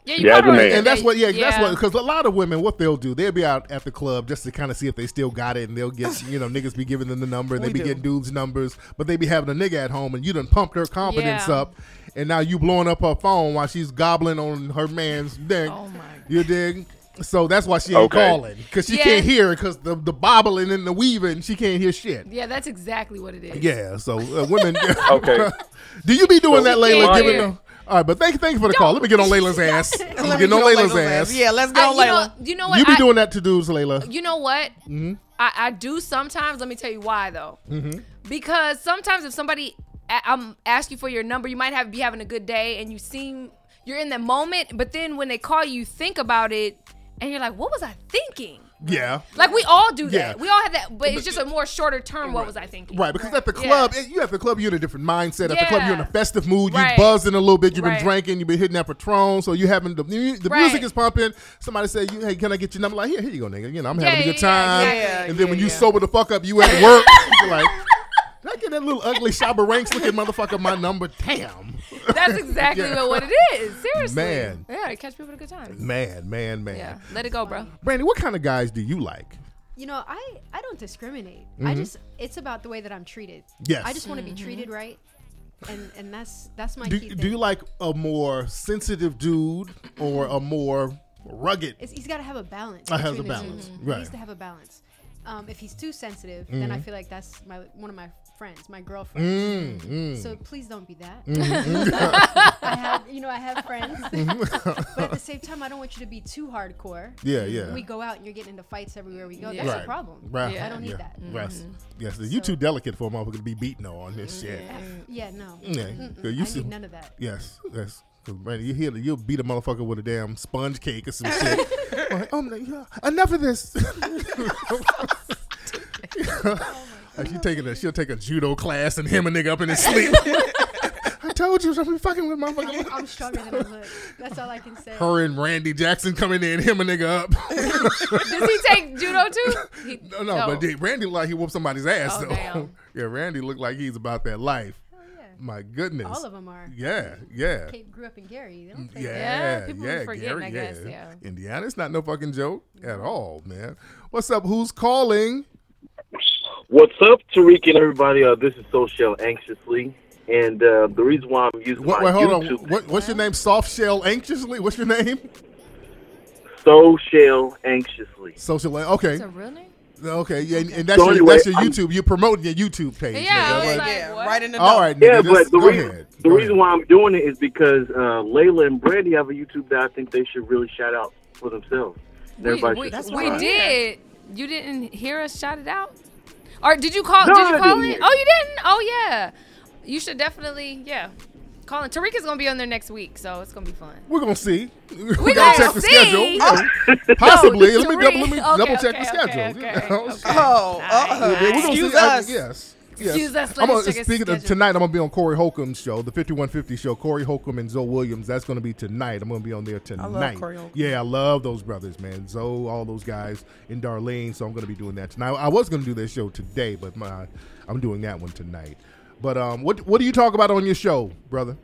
Yeah, you Yeah, gotta- as a man. And that's what, that's Yeah. what, because a lot of women, what they'll do, they'll be out at the club just to kind of see if they still got it, and they'll get, niggas be giving them the number, and they We be do. getting dudes' numbers, but they be having a nigga at home, and you done pumped her confidence Yeah. up, and now you blowing up her phone while she's gobbling on her man's dick. Oh my. You dig? So that's why she ain't Okay. calling, because she Yeah. can't hear it, because the bobbling and the weaving, she can't hear shit. Yeah, that's exactly what it is. Yeah, so women. Okay. Do you be doing So that, Layla? can't Giving hear. them. All right, but thank you for the call. Let me get on Layla's ass. Let me Let get me on get Layla's ass. Yeah, let's go, You know, Layla. you know what? You be doing that to dudes, Layla. You know what? I do sometimes. Let me tell you why though. Because sometimes if somebody asks you for your number, you might be having a good day and you're in that moment, but then when they call you, think about it, and you're like, what was I thinking? Yeah. Like we all do that. Yeah. We all have that, but it's just a more shorter term. What was I thinking? Right, because at the Yeah. club, you're at a different mindset. At the club, you're in a Yeah. festive mood. You Right. buzzing a little bit. You've been Right. drinking. You've been hitting that Patron. So you having the Right. music is pumping. Somebody say, "Hey, can I get your number?" Like, here you go, nigga. I'm having a good Yeah, time. exactly. And then when you Yeah. sober the fuck up, you at work. You're like, did I get that little ugly Shabba Ranks looking motherfucker my number? Damn. That's exactly Yeah. what it is. Seriously. Man. Yeah, to catch people at a good time. Man. Yeah. Let it go, bro. Brandy, what kind of guys do you like? You know, I don't discriminate. It's about the way that I'm treated. Yes. I just want to be treated right, and that's my Do, key thing. do you like a more sensitive dude or a more rugged? He's got to have a balance. Has a between the two. balance, He right. needs to have a balance. If he's too sensitive, then I feel like that's one of my friends, my girlfriend. So please don't be that. I have friends, but at the same time, I don't want you to be too hardcore. Yeah. When we go out and you're getting into fights everywhere we go, Yeah. that's a problem. Right. Yeah. I don't need that. Yes. Yes. You too delicate for a motherfucker to be beating on this shit. Yeah, no. Yeah. I You see, need none of that. yes. Yes. Cause Brandy, you'll beat a motherfucker with a damn sponge cake or some shit. Like, oh no, enough of this. Like she'll take a judo class and hem a nigga up in his sleep. I told you, I'm fucking with motherfucker. I'm stronger than I look. That's all I can say. Her and Randy Jackson coming in and hem a nigga up. Does he take judo too? No, but Randy looked like he whooped somebody's ass Oh, though. damn. Yeah, Randy looked like he's about that life. Hell yeah. My goodness. All of them are. Yeah. Kate grew up in Gary. They don't take Yeah, people yeah, forgetting, Gary, I guess, yeah. Indiana's not no fucking joke at all, man. What's up? Who's calling? What's up, Tariq and everybody? This is Social Anxiously, and the reason why I'm using my Hold YouTube on. What's your name? Soft Shell Anxiously? What's your name? Social Anxiously. Social. Okay. It's a real name? Okay. Yeah, and that's So your anyway, that's your I'm- YouTube. You're promoting your YouTube page. Yeah, I nigga. was Like- like, what? Right in the all note. right. Yeah, nigga, but just the go reason ahead. the Go reason ahead. why I'm doing it is because Layla and Brandy have a YouTube that I think they should really shout out for themselves. And everybody should that's subscribe. right. did. You didn't hear us shout it out? Or did you call? No, did you I call didn't in? hear. Oh, you didn't? Oh, yeah. You should definitely, call in. Tariq is gonna be on there next week, so it's gonna be fun. We're gonna see. We gonna gotta check the see. schedule. Possibly. No, let me Tariq. double check Okay, the schedule. okay, You know? okay. Oh, Nice. Yeah, we're gonna excuse see. us. Yes. Excuse us, I'm let's check his speaking of schedule. tonight, I'm gonna be on Corey Holcomb's show, the 5150 show. Corey Holcomb and Zoe Williams. That's gonna be tonight. I'm gonna be on there tonight. Corey Holcomb. Yeah, I love those brothers, man. Zoe, all those guys, and Darlene. So I'm gonna be doing that tonight. I was gonna do their show today, but I'm doing that one tonight. But what do you talk about on your show, brother?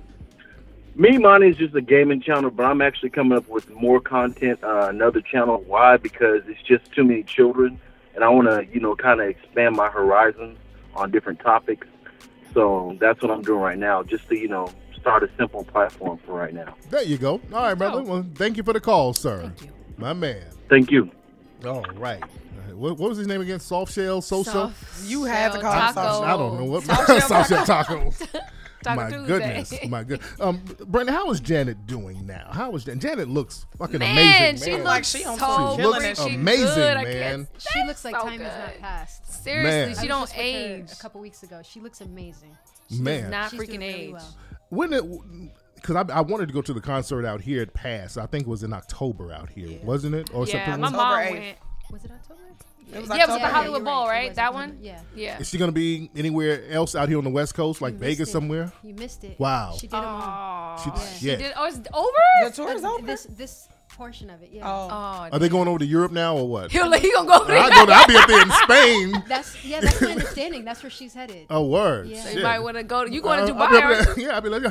Mine is just a gaming channel, but I'm actually coming up with more content, another channel. Why? Because it's just too many children, and I want to, kind of expand my horizons on different topics. So that's what I'm doing right now, just to, start a simple platform for right now. There you go. All right, brother. Well, thank you for the call, sir. Thank you. My man. Thank you. All right. What was his name again? Soft Shell Social? You had to call him Taco. Soft I don't know what Soft Soft Shell Tacos. Taco My Tuesday. goodness, my good. Brandon, how is Janet doing now? How is Janet? Looks fucking Man, amazing. she man. looks Like she on so some She looks freaking amazing, good. I man. can't- She looks like so time has good. not passed. Seriously, Man. I was she don't just with her age. A couple weeks ago, she looks amazing. Man, Does not She's freaking doing really age. well. when it. Because I wanted to go to the concert out here at Pass. I think it was in October out here, wasn't it? Or Yeah, September? my October mom 8th. went. Was it October? It was Yeah, it was October. the Hollywood you're Bowl, It right? was That October. one? Yeah. Yeah. Is she going to be anywhere else out here on the West Coast, like You Vegas missed it. somewhere? You missed it. Wow. She did them all. Oh, She- she yeah. did. Oh, it's over. The tour is over. This portion of it. Yeah. Oh. Oh, Are they going over to Europe now or what? he gonna go over there. I'll be up there in Spain. That's my understanding. That's where she's headed. Oh, word. Yeah. So Shit. you might want to go. You going to I'll be Dubai? up aren't there. you? Yeah, I'll be like,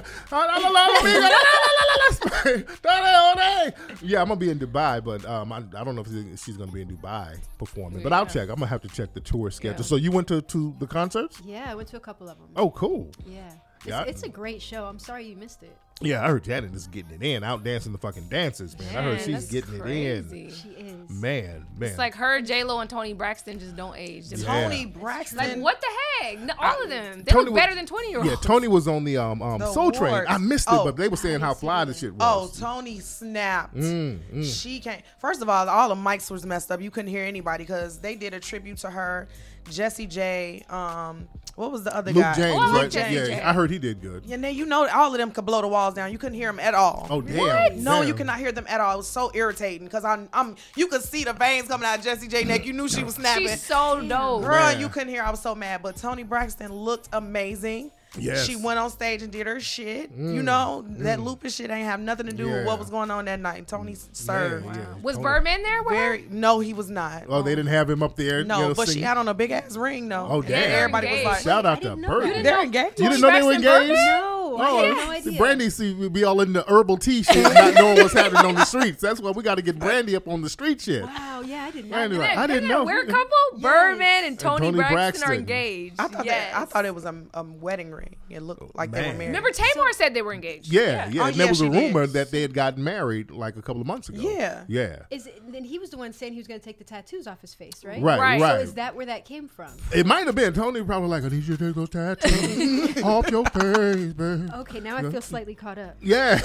yeah, I'm gonna be in Dubai, but I don't know if she's gonna be in Dubai performing. But I'll Yeah. check. I'm gonna have to check the tour schedule. Yeah. So you went to the concerts? Yeah, I went to a couple of them. Oh, cool. Yeah. Yeah, It's a great show. I'm sorry you missed it. Yeah, I heard Janet is getting it in, out dancing the fucking dances, man. I heard Man, she's that's getting crazy. it She is. in. Man. It's like her, J-Lo, and Tony Braxton just don't age. Them Yeah. Tony Braxton. Like, what the heck? No, all of them. They Tony look was- better than 20-year-olds. Yeah, Tony was on the Soul Train. awards. I missed it, Oh. but they were saying how fly the shit Oh, was. Tony snapped. Mm. She can't. First of all the mics was messed up. You couldn't hear anybody because they did a tribute to her. Jesse J. What was the other Luke guy? James, Oh, I like right? Jesse Yeah, J. I heard he did good. And then all of them could blow the walls down. You couldn't hear them at all. Oh, damn. No, damn. you could not hear them at all. It was so irritating because you could see the veins coming out of Jessie J neck. You knew she was snapping. She's so dope. Girl, Man. you couldn't hear. I was so mad. But Toni Braxton looked amazing. Yes. She went on stage and did her shit. You know, that lupus shit ain't have nothing to do with Yeah. what was going on that night. Tony served. Yeah, yeah. Was Tony- Birdman there with her? No, he was not. Oh, they didn't have him up there. No, you know, but she singing? had on a big ass ring though. Oh, And damn. everybody was Engaged. like, Shout I out to didn't know Bird. that. they're engaged. You didn't know they were Braxton Birdman? engaged? No, I had no idea. Brandy would be all in the herbal tea shit, not knowing what's happening on the streets. That's why we got to get Brandy up on the street shit. Wow, yeah, I didn't know. Brandy, that. like, I Isn't didn't that a know. weird couple? Birdman and Tony Toni Braxton, Braxton. are engaged. I thought yes. I thought it was a wedding ring. It looked like they were Man. married. Remember Tamar said they were engaged. Yeah. Oh, And there yeah, was a she did. rumor that they had gotten married like a couple of months ago. Yeah. Yeah. Then he was the one saying he was going to take the tattoos off his face, right? Right, Right. right. So is that where that came from? It might have been. Tony probably like, I need you to take those tattoos off your face, babe. Okay, now I feel slightly caught up. Yeah.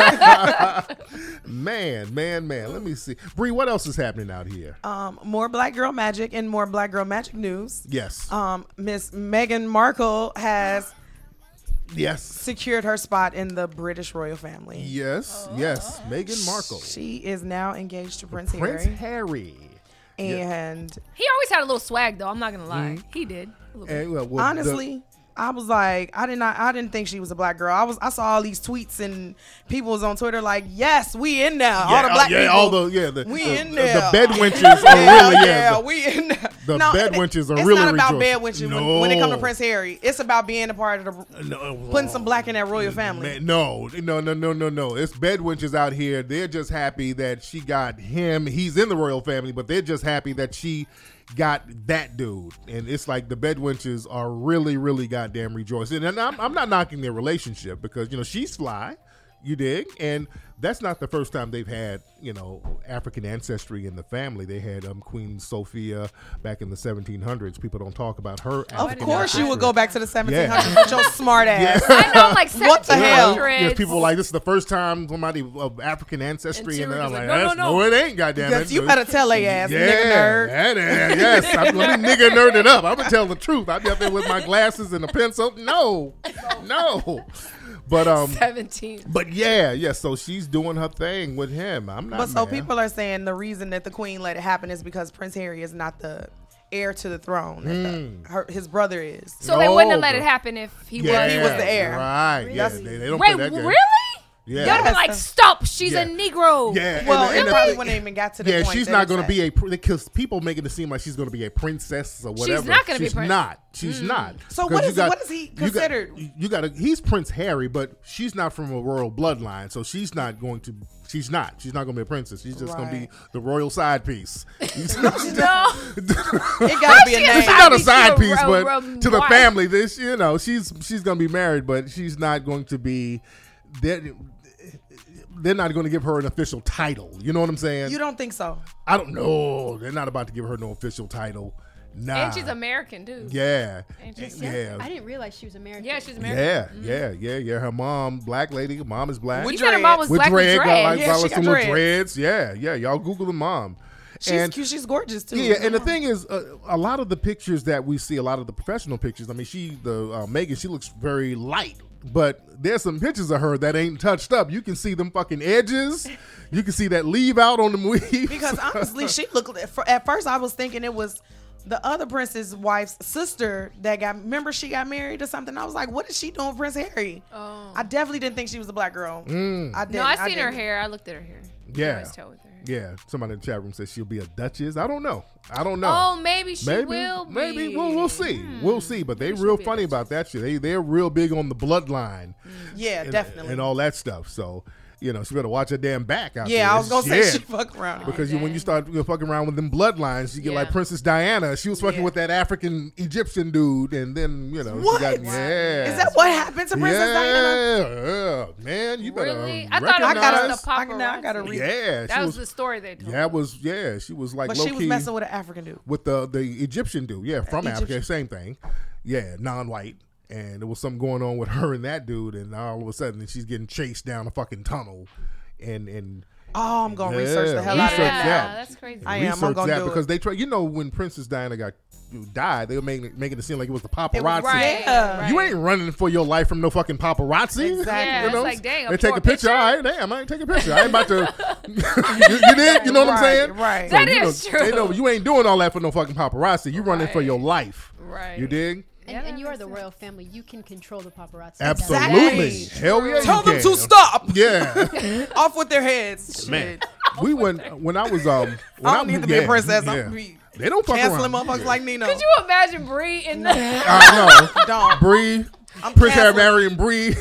man. Let me see. Bree, what else is happening out here? More Black Girl Magic and more Black Girl Magic news. Yes. Miss Meghan Markle has Yes. secured her spot in the British royal family. Yes. Yes. Meghan Markle. She is now engaged to Prince Prince Harry. Harry. And He always had a little swag, though. I'm not going to lie. He did. A little bit. And, well, honestly, I was like, I didn't think she was a black girl. I saw all these tweets and people was on Twitter like, yes, we in there. All the black people. We in there. The bed wenches are really, yeah, we in there. the bed wenches are it's really not about rejoicing. bed wenches No. when it comes to Prince Harry. It's about being a part of the No, putting some black in that royal family. Man, no. It's bed wenches out here. They're just happy that she got him. He's in the royal family, but they're just happy that she got that dude. And it's like the bed wenches are really, really goddamn rejoicing. And I'm not knocking their relationship because, she's fly. You dig? And that's not the first time they've had, African ancestry in the family. They had Queen Sophia back in the 1700s. People don't talk about her. Of African course, you would ancestry. go back to the 1700s Yeah. with your smart ass. I know, like What the hell? 1700s. Yeah, people like this is the first time somebody of African ancestry, and And I'm Tyree like, was like, no, it ain't, goddamn Yes, it. you better tell a ass, nigga nerd. Yes, let me nigga nerd it up. I'm gonna tell the truth. I'll be up there with my glasses and a pencil. No. But 17. But yeah. So she's doing her thing with him. I'm not. But so mad. people are saying the reason that the queen let it happen is because Prince Harry is not the heir to the throne. His brother is. So they wouldn't have No, let it but- happen if he Yeah, was. he was the heir. Right. Yeah. That's- They don't Wait, play that game. really? Yeah. Y'all been like, stop. She's Yeah. a Negro. Yeah. Well, and it the probably thing- wouldn't even got to the Yeah, point. she's that not it's going to at. be because people make it seem like she's going to be a princess or whatever. not gonna be a She's prince. not. She's not. So 'Cause what you is- what is he considered? You got. He's Prince Harry, but she's not from a royal bloodline, so she's not going to. She's not. She's not going to be a princess. She's just going to be Right. the royal side piece. No. It got to be a She name. is She's not a Piece side of piece, ro- but to the wife. family, this she's going to be married, but she's not going to be. They're not going to give her an official title. You know what I'm saying? You don't think so? I don't know. They're not about to give her no official title. Nah. And she's American, too. Yeah. Ain't she? Yeah. I didn't realize she was American. Yeah, she's American. Yeah. Her mom, black lady. Mom is black. With You said her mom was with black with dread, got dread. like Yeah, she got some dreads. dreads. Yeah. Y'all Google the mom. She's cute. She's gorgeous too. Yeah, and the thing is, a lot of the pictures that we see, a lot of the professional pictures. I mean, Megan, she looks very light, but there's some pictures of her that ain't touched up. You can see them fucking edges. You can see that leave out on the weave. Because honestly, she looked. At first, I was thinking it was the other prince's wife's sister that got. Remember, she got married or something. I was like, what is she doing, with Prince Harry? Oh. I definitely didn't think she was a black girl. I didn't. No, I seen her didn't. hair. I looked at her hair. You can Yeah. always tell with her. Yeah, somebody in the chat room says she'll be a duchess. I don't know. Oh, maybe she will be. Maybe we'll see. We'll see. But they Maybe real she'll be a funny about that shit. They're real big on the bloodline. Yeah, definitely. And all that stuff. So she better watch her damn back out there. Yeah, I was gonna say she Shit. fuck around. Because when you start fucking around with them bloodlines, you get like Yeah. Princess Diana. She was fucking with that African Egyptian dude, and then What? she got Is that what happened to Princess Diana? Yeah, man, you better Really? I thought it was recognize. the paparazzi. I gotta read. Yeah, That was the story they told. she was like But low she was key messing with an African dude. with the Egyptian dude. Yeah, from Africa, Egyptian. same thing. Yeah, non-white. And there was something going on with her and that dude, and all of a sudden she's getting chased down a fucking tunnel. And Oh, I'm gonna research the hell out of research that. that. That's crazy. I am. I'm research gonna that do because it. they try. When Princess Diana died, they were making it seem like it was the paparazzi. Right. Yeah. You ain't running for your life from no fucking paparazzi. Exactly. Yeah, You it's know? like, dang, they a take poor a picture. All right, damn, I ain't take a picture. I ain't about to. you did. You know what I'm saying? Right. That you is know, true. They know you ain't doing all that for no fucking paparazzi. You running for Right. your life. Right. You dig? And you are the royal family. You can control the paparazzi. Absolutely. Exactly. Hell yeah. Tell you them can. to stop. Yeah. Off with their heads. Man, Shit. we went when I was I don't need to be a princess. I'm gonna be They don't fuck canceling around. motherfuckers like Nino. Could you imagine Bree in the? I know. Don't. Bree, I'm Prince Harry, canceling. Mary, and Bree.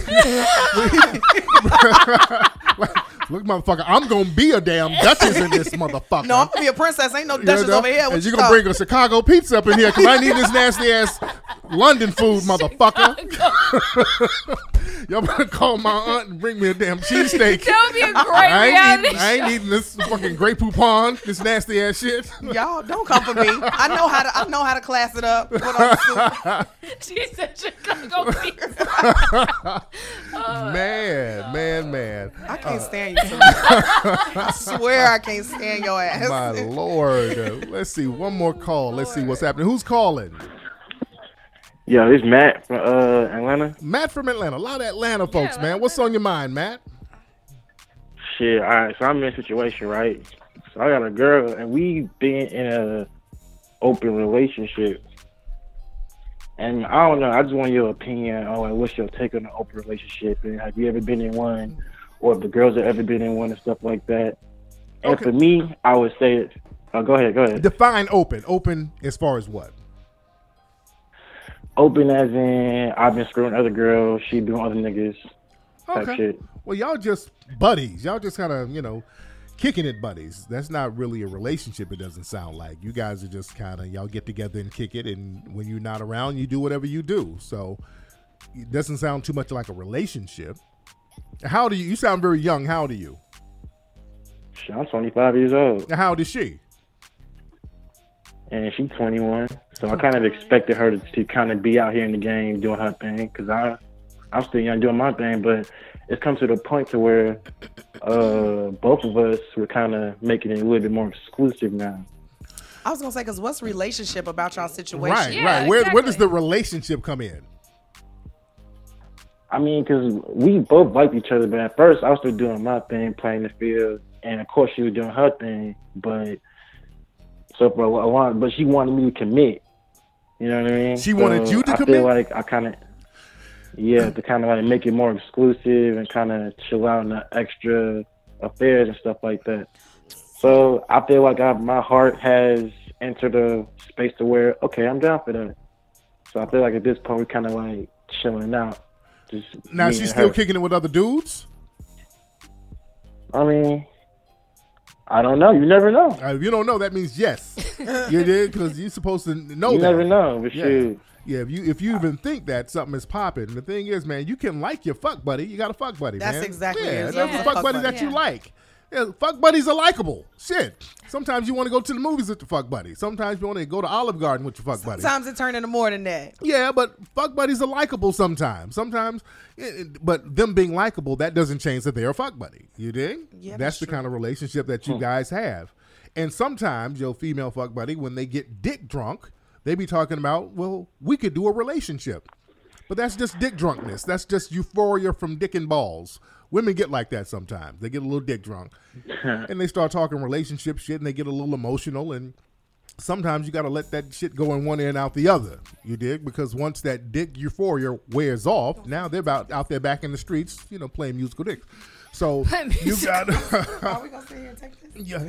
Look, motherfucker, I'm gonna be a damn duchess in this motherfucker. No, I'm gonna be a princess. Ain't no You duchess know? over here. What And you you gonna bring talking? a Chicago pizza up in here because I need this nasty ass London food, motherfucker. Y'all better call my aunt and bring me a damn cheesesteak. That would be a great reality I ain't eating this fucking Grey Poupon, this nasty ass shit. Y'all don't come for me. I know how to class it up. Put on the suit. She said Chicago pizza. Man. I can't stand you. Too. I swear I can't stand your ass. My Lord. Let's see. One more call. Let's see what's happening. Who's calling? Yo, it's Matt from Atlanta. Matt from Atlanta. A lot of Atlanta folks, man. What's on your mind, Matt? Shit, all right. So I'm in a situation, right? So I got a girl, and we've been in a open relationship. And I don't know. I just want your opinion on like, what's your take on an open relationship, and have you ever been in one, or if the girls have ever been in one and stuff like that. And Okay. for me, I would say it. Oh, go ahead. Define open. Open as far as what? Open as in I've been screwing other girls, she doing other niggas type Okay. shit. Well, y'all just buddies. Y'all just kind of, kicking it buddies. That's not really a relationship, it doesn't sound like. You guys are just kind of, y'all get together and kick it, and when you're not around, you do whatever you do. So it doesn't sound too much like a relationship. How old are you? You sound very young. How old are you? Shit, I'm 25 years old, How old is she? and she's 21. So I kind of expected her to kind of be out here in the game doing her thing, because I'm still young doing my thing, but it's come to the point to where both of us were kind of making it a little bit more exclusive now. I was gonna say, cause what's relationship about y'all situation? Right, Yeah, right. Where does exactly. the relationship come in? I mean, because we both liked each other, but at first I was still doing my thing, playing the field, and of course she was doing her thing. But so for a while, but she wanted me to commit. You know what I mean? She wanted you to I commit? feel like I kind of, to kind of like make it more exclusive and kind of chill out on the extra affairs and stuff like that. So I feel like my heart has entered a space to where, okay, I'm down for that. So I feel like at this point we're kind of like chilling out. Just Now me she's and still her. kicking it with other dudes? I mean, I don't know. You never know. If you don't know, that means yes. You did, because you're supposed to know You that. never know. But Yeah. shoot. Yeah, if you even think that something is popping, the thing is, man, you can like your fuck buddy. You got a fuck buddy, That's man. exactly yeah, it. there's Yeah. a fuck Fuck buddy buddy. that you Yeah. like. Yeah, fuck buddies are likable. Shit. Sometimes you want to go to the movies with your fuck buddy. Sometimes you want to go to Olive Garden with your fuck buddy. Sometimes it turned into more than that. Yeah, but fuck buddies are likable sometimes. But them being likable, that doesn't change that they're a fuck buddy. You dig? Yeah, that's that's the true. kind of relationship that you guys have. And sometimes your female fuck buddy, when they get dick drunk, they be talking about, well, we could do a relationship. But that's just dick drunkenness. That's just euphoria from dick and balls. Women get like that sometimes. They get a little dick drunk. And they start talking relationship shit, and they get a little emotional, and sometimes you got to let that shit go in one ear and out the other. You dig? Because once that dick euphoria wears off, now they're out there back in the streets, playing musical dicks. So you got. Are we gonna sit here and take this? Yeah.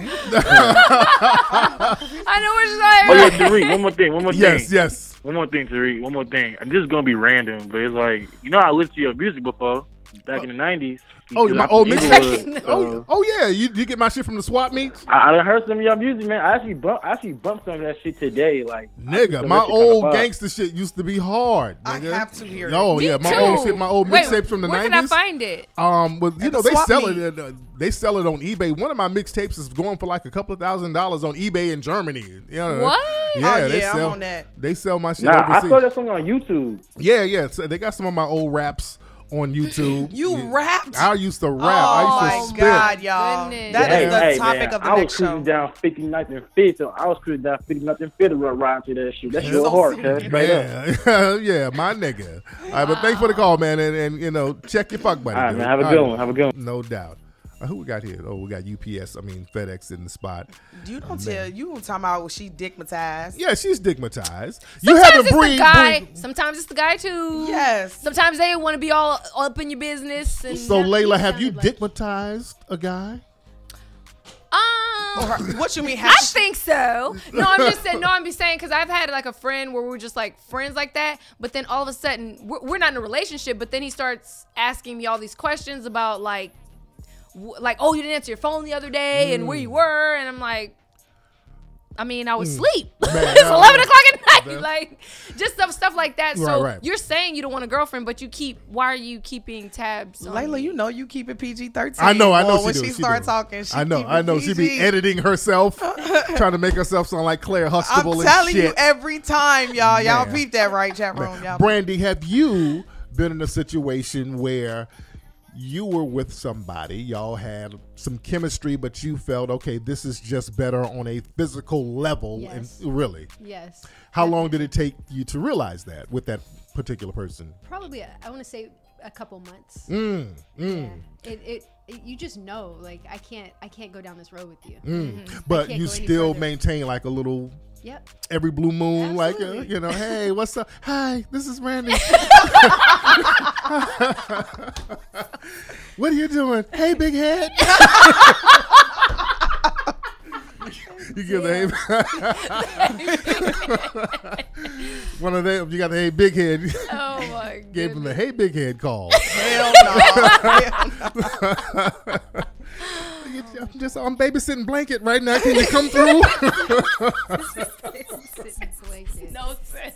I know what you're saying. Oh yeah, Tariq, one more thing. Yes. One more thing, Tariq. One more thing. And this is gonna be random, but it's like, you know, I listened to your music before back in the '90s. Oh, my old Inglewood, mixtape. Oh yeah, you get my shit from the swap meets. I done heard some of your music, man. I actually bumped some of that shit today. Like, Nigga, my old gangster shit used to be hard. I Nigga. have to hear it. Oh yeah, my old shit, my old Wait, mixtapes from the where 90s. can I find it? Well, you know, they swap sell meet. it. They sell it on eBay. One of my mixtapes is going for like a couple of $1,000s on eBay in Germany. You know, What? Yeah, Oh, they yeah, I'm sell. on that. They sell my shit nah, I overseas. saw that song on YouTube. Yeah. So they got some of my old raps on YouTube. You rapped? I used to rap. Oh I my used to spit. God, y'all! Goodness. That is the topic man, of the I was next show. cruising down 59th and 5th, so I was cruising down 59th and 5th to ride to that shit. That's He's your so heart, serious. cuz. Straight up. Yeah, my nigga. All right, but thanks for the call, man, and you know, check your fuck buddy. All right, dude. man. Have a All good right. one. Have a good one. No doubt. Who we got here? Oh, we got UPS. I mean FedEx in the spot. You don't tell. You don't talk about she dickmatized. Yeah, she's stigmatized. Sometimes it's the guy. Sometimes it's the guy too. Yes. Sometimes they want to be all up in your business. And So Layla, have you sounded like- dickmatized a guy? What you mean? I think so. No, I'm just saying. No, I'm just saying because I've had like a friend where we're just like friends like that, but then all of a sudden we're not in a relationship. But then he starts asking me all these questions about like, oh, you didn't answer your phone the other day and where you were, and I'm like, I mean, I was asleep. It's 11 o'clock at night. Like, just stuff like that. So Right. you're saying you don't want a girlfriend, but why are you keeping tabs on Layla, me? you know you keep it PG-13. I know Boy, she when do. she She start do. talking, she I keep it know. She be PG. editing herself, trying to make herself sound like Claire I'm Huxtable and telling shit. you every time, y'all. Y'all Man. peep that right, chat room. Y'all. Brandy, have you been in a situation where you were with somebody, y'all had some chemistry, but you felt, okay, this is just better on a physical level? Yes. And really? Yes. How long did it take you to realize that with that particular person? Probably, I want to say a couple months. Mm. Yeah. It you just know, like I can't go down this road with you. But can't you go any still further. maintain like a little Yep. every blue moon, Absolutely. like, hey, what's up? Hi, this is Randy. What are you doing? Hey, big head. You give the hey, one of them. You got the hey big head. Oh my god. Gave him the hey big head call. Hell no. I'm babysitting blanket right now. Can you come through? No sense.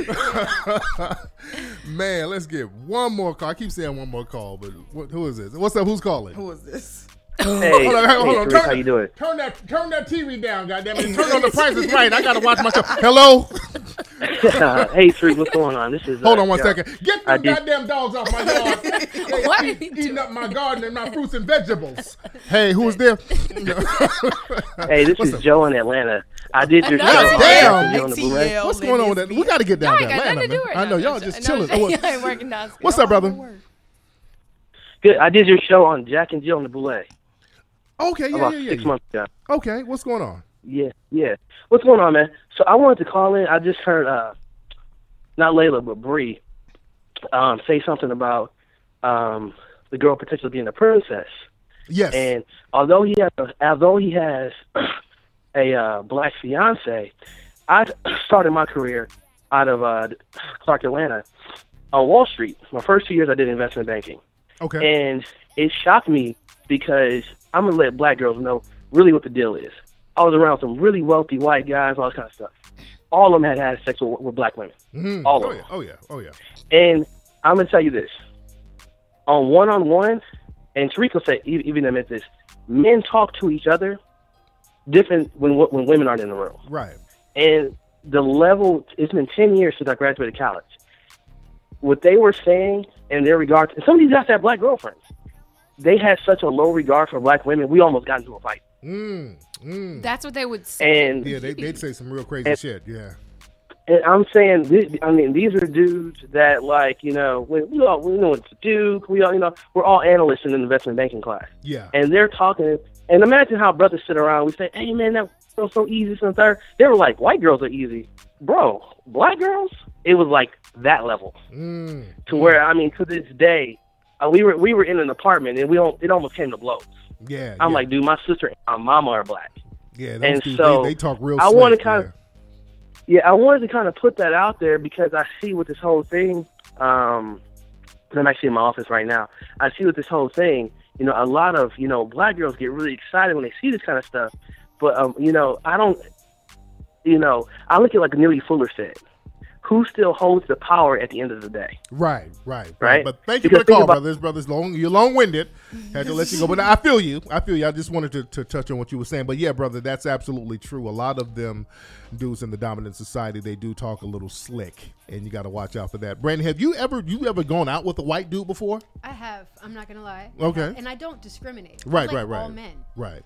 Man, let's get one more call. I keep saying one more call, but who is this? What's up? Who's calling? Who is this? Hey, Hold on. Tariq, how you doing? Turn that TV down, goddammit. And turn on The Price is Right. I gotta watch my show. Hello. Hey, Tariq, what's going on? This is. Hold on one yeah. second. Get I them did- goddamn dogs off my yard. They What are you eating up my garden and my fruits and vegetables. Hey, who's there? Hey, this What's is up? Joe in Atlanta. I did your show. God damn. on the Blu-ray. ATL, What's going on with that? We got to get down I to ain't got Atlanta, nothing to do man. right I know now. y'all just chilling. I ain't working now. What's up, brother? Good. I did your show on Jack and Jill on the Boulay Okay, yeah, about yeah, 6 yeah. months ago. Okay, what's going on? Yeah. What's going on, man? So I wanted to call in. I just heard, not Layla, but Bree, say something about the girl potentially being a princess. Yes. And although he has a black fiance, I started my career out of Clark, Atlanta, on Wall Street. My first 2 years, I did investment banking, Okay. and it shocked me because I'm gonna let black girls know really what the deal is. I was around some really wealthy white guys, all this kind of stuff. All of them had sex with black women. Mhm. all of Oh them. yeah. Oh yeah. Oh yeah. And I'm gonna tell you this: on one-on-one, and Tariq will say, even admit this, men talk to each other different when women aren't in the room. Right. And the level, it's been 10 years since I graduated college. What they were saying in their regard, and some of these guys had black girlfriends. They had such a low regard for black women, we almost got into a fight. That's what they would say. And Yeah, they'd say some real crazy shit. Yeah. And I'm saying, these are dudes that, like, we know what to do. We're all analysts in the investment banking class. Yeah. And they're talking, and imagine how brothers sit around. We say, hey, man, that girl's so easy, so third. They were like, white girls are easy. Bro, black girls? It was like that level. To where, to this day, we were in an apartment, and it almost came to blows. Yeah. I'm like, dude, my sister and my mama are black. Yeah, those and dudes, so they talk real I slick. want to kind of, I wanted to kind of put that out there because I see with this whole thing. I'm actually in my office right now. I see with this whole thing, you know, a lot of, you know, black girls get really excited when they see this kind of stuff. But, you know, I don't, you know, I look at like Neely Fuller said, who still holds the power at the end of the day? Right. Right? But thank you for the call, brothers. You're long-winded. Had to let you go. But I feel you. I just wanted to touch on what you were saying. But yeah, brother, that's absolutely true. A lot of them dudes in the dominant society, they do talk a little slick, and you got to watch out for that. Brandon, have you ever gone out with a white dude before? I have. I'm not gonna lie. Okay. And I don't discriminate. Right. All men. Right.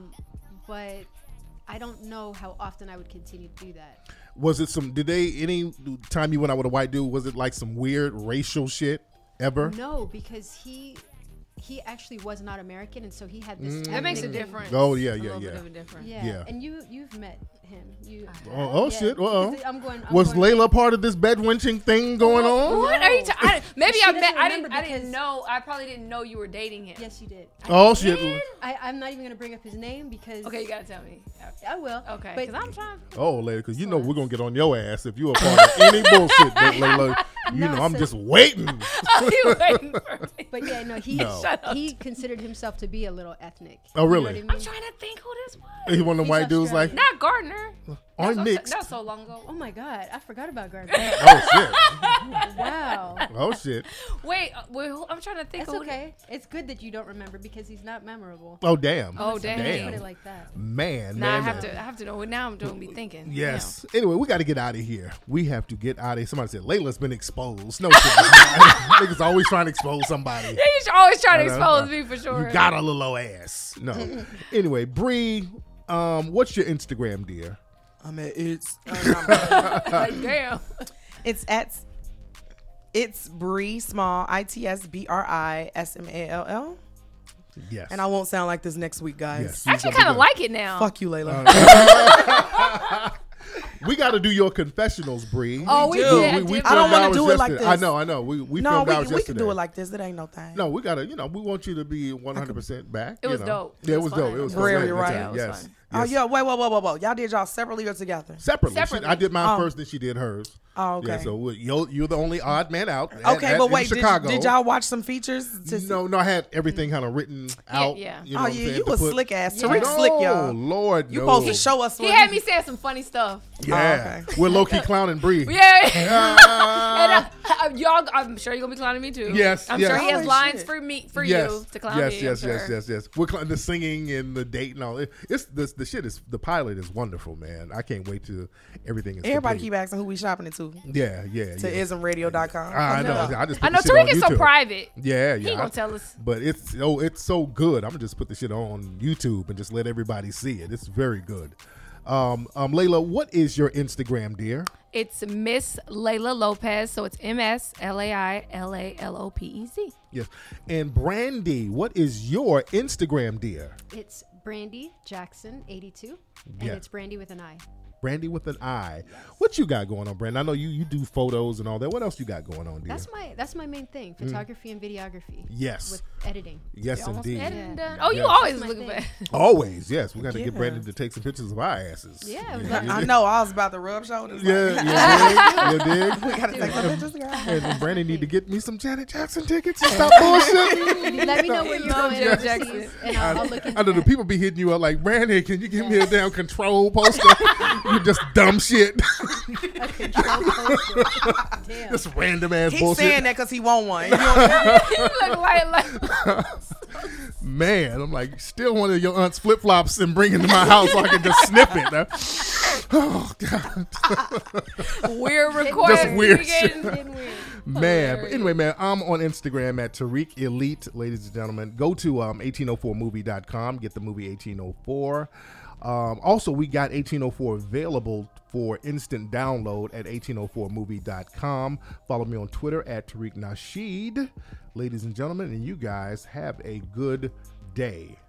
But I don't know how often I would continue to do that. Was it any time you went out with a white dude, was it like some weird racial shit ever? No, because he actually was not American, and so he had this. That makes a difference. Oh yeah. A little bit of a difference. Yeah. And you've met him. Shit. Uh-oh. I'm going. Was Layla part of this bedwenching thing going on? What are you? Maybe She I doesn't met. I remember didn't know. I probably didn't know you were dating him. Yes, you did. Oh shit. I'm not even gonna bring up his name because. Okay, you gotta tell me. I will. Okay, but because I'm trying. Oh, Layla, because you know we're gonna get on your ass if you're a part of any bullshit, that Layla. You know, I'm just waiting. You waiting for me. But yeah, no, he considered himself to be a little ethnic. Oh, really? You know what I I'm mean? trying to think who this was. He one of them white dudes like, Not Gardner. I'm mixed. That was so long ago. Oh my God, I forgot about Gardner. Oh shit. Wow. Oh shit. Wait, I'm trying to think. That's okay. It's good that you don't remember because he's not memorable. Oh damn. Oh damn. Put it like that. Man. Now man, I have to know. Now I'm doing me thinking. Yes. Anyway, we got to get out of here. We have to get out of here. Somebody said Layla's been exposed. No shit. Niggas always trying to expose somebody. Yeah, you're always trying to expose me for sure. You got a little old ass. No. Anyway, Bree, what's your Instagram, dear? It's Like, damn. It's Bree Small, ITSBRISMALL. Yes. And I won't sound like this next week, guys. Yes. I actually kind of like it now. Fuck you, Layla. We got to do your confessionals, Bree. Oh, we did. We I don't filmed want to ours do it like yesterday. this. I know. We No, filmed ours we yesterday. can do it like this. It ain't no thing. No, we got to, we want you to be 100% back. It was know. dope. Yeah, it was dope. fun. It was Very fun. right. Yeah, it was Yes. fun. Oh, yeah. Wait. Y'all did y'all separately or together? Separately. Separately. I did mine Oh. first, then she did hers. Oh, okay. Yeah, so you're the only odd man out. Okay, but wait, in Chicago. did y'all watch some features? No, I had everything kind of written out. yeah. You know Oh, what I'm yeah, saying, you to was put- slick ass. Yeah. Tariq slick, y'all. Lord, You no. supposed to show us He what had me saying some funny stuff. Yeah, Oh, okay. we're low key clowning Bree. Yeah. And y'all, I'm sure you're gonna be clowning me too. Yes, I'm yes. sure he has Holy lines shit. for me, for Yes, you to clown yes, me. yes, I'm yes, sure. yes. We're the singing and the date and all. It's the shit is the pilot is wonderful, man. I can't wait to everything is Everybody complete. keep asking who we shopping it to. Yeah. To yeah. ismradio.com. I know. I just put I know the shit on Tariq is so YouTube. private. Yeah. He ain't gonna tell us. But it's so good. I'm gonna just put the shit on YouTube and just let everybody see it. It's very good. Layla, what is your Instagram, dear? It's Miss Layla Lopez, so it's MSLAILALOPEZ. Yes. And Brandy, what is your Instagram, dear? It's Brandy Jackson 82, and Yeah. it's Brandy with an I. Brandy with an I. What you got going on, Brandy? I know you do photos and all that. What else you got going on, dear? That's my main thing: photography and videography. Yes. With editing. Yes, Almost indeed. edited and done. Yeah. Oh, you Yes. always That's my looking thing. bad. Always, yes. We got to get Yeah. Brandy to take some pictures of our asses. Yeah, I know. I was about to rub shoulders. Yeah, you dig? We gotta take some pictures, girl. And Brandy need to get me some Janet Jackson tickets and stop bullshitting. Let me know where you're Love going Janet overseas, Jackson. and I'll look into I know the that. people be hitting you up like, Brandy, can you give me a damn control poster? You just dumb shit. A control poster. Damn. Just random ass He's bullshit. saying that because he want one. You know, You look like Man, I'm like, still one of your aunt's flip flops and bring it to my house so I can just sniff it. Oh, God. weird request. Just weird You shit. getting- Man, but anyway, man, I'm on Instagram at Tariq Elite, ladies and gentlemen. Go to 1804movie.com, get the movie 1804. Also, we got 1804 available for instant download at 1804movie.com. Follow me on Twitter at Tariq Nasheed. Ladies and gentlemen, and you guys have a good day.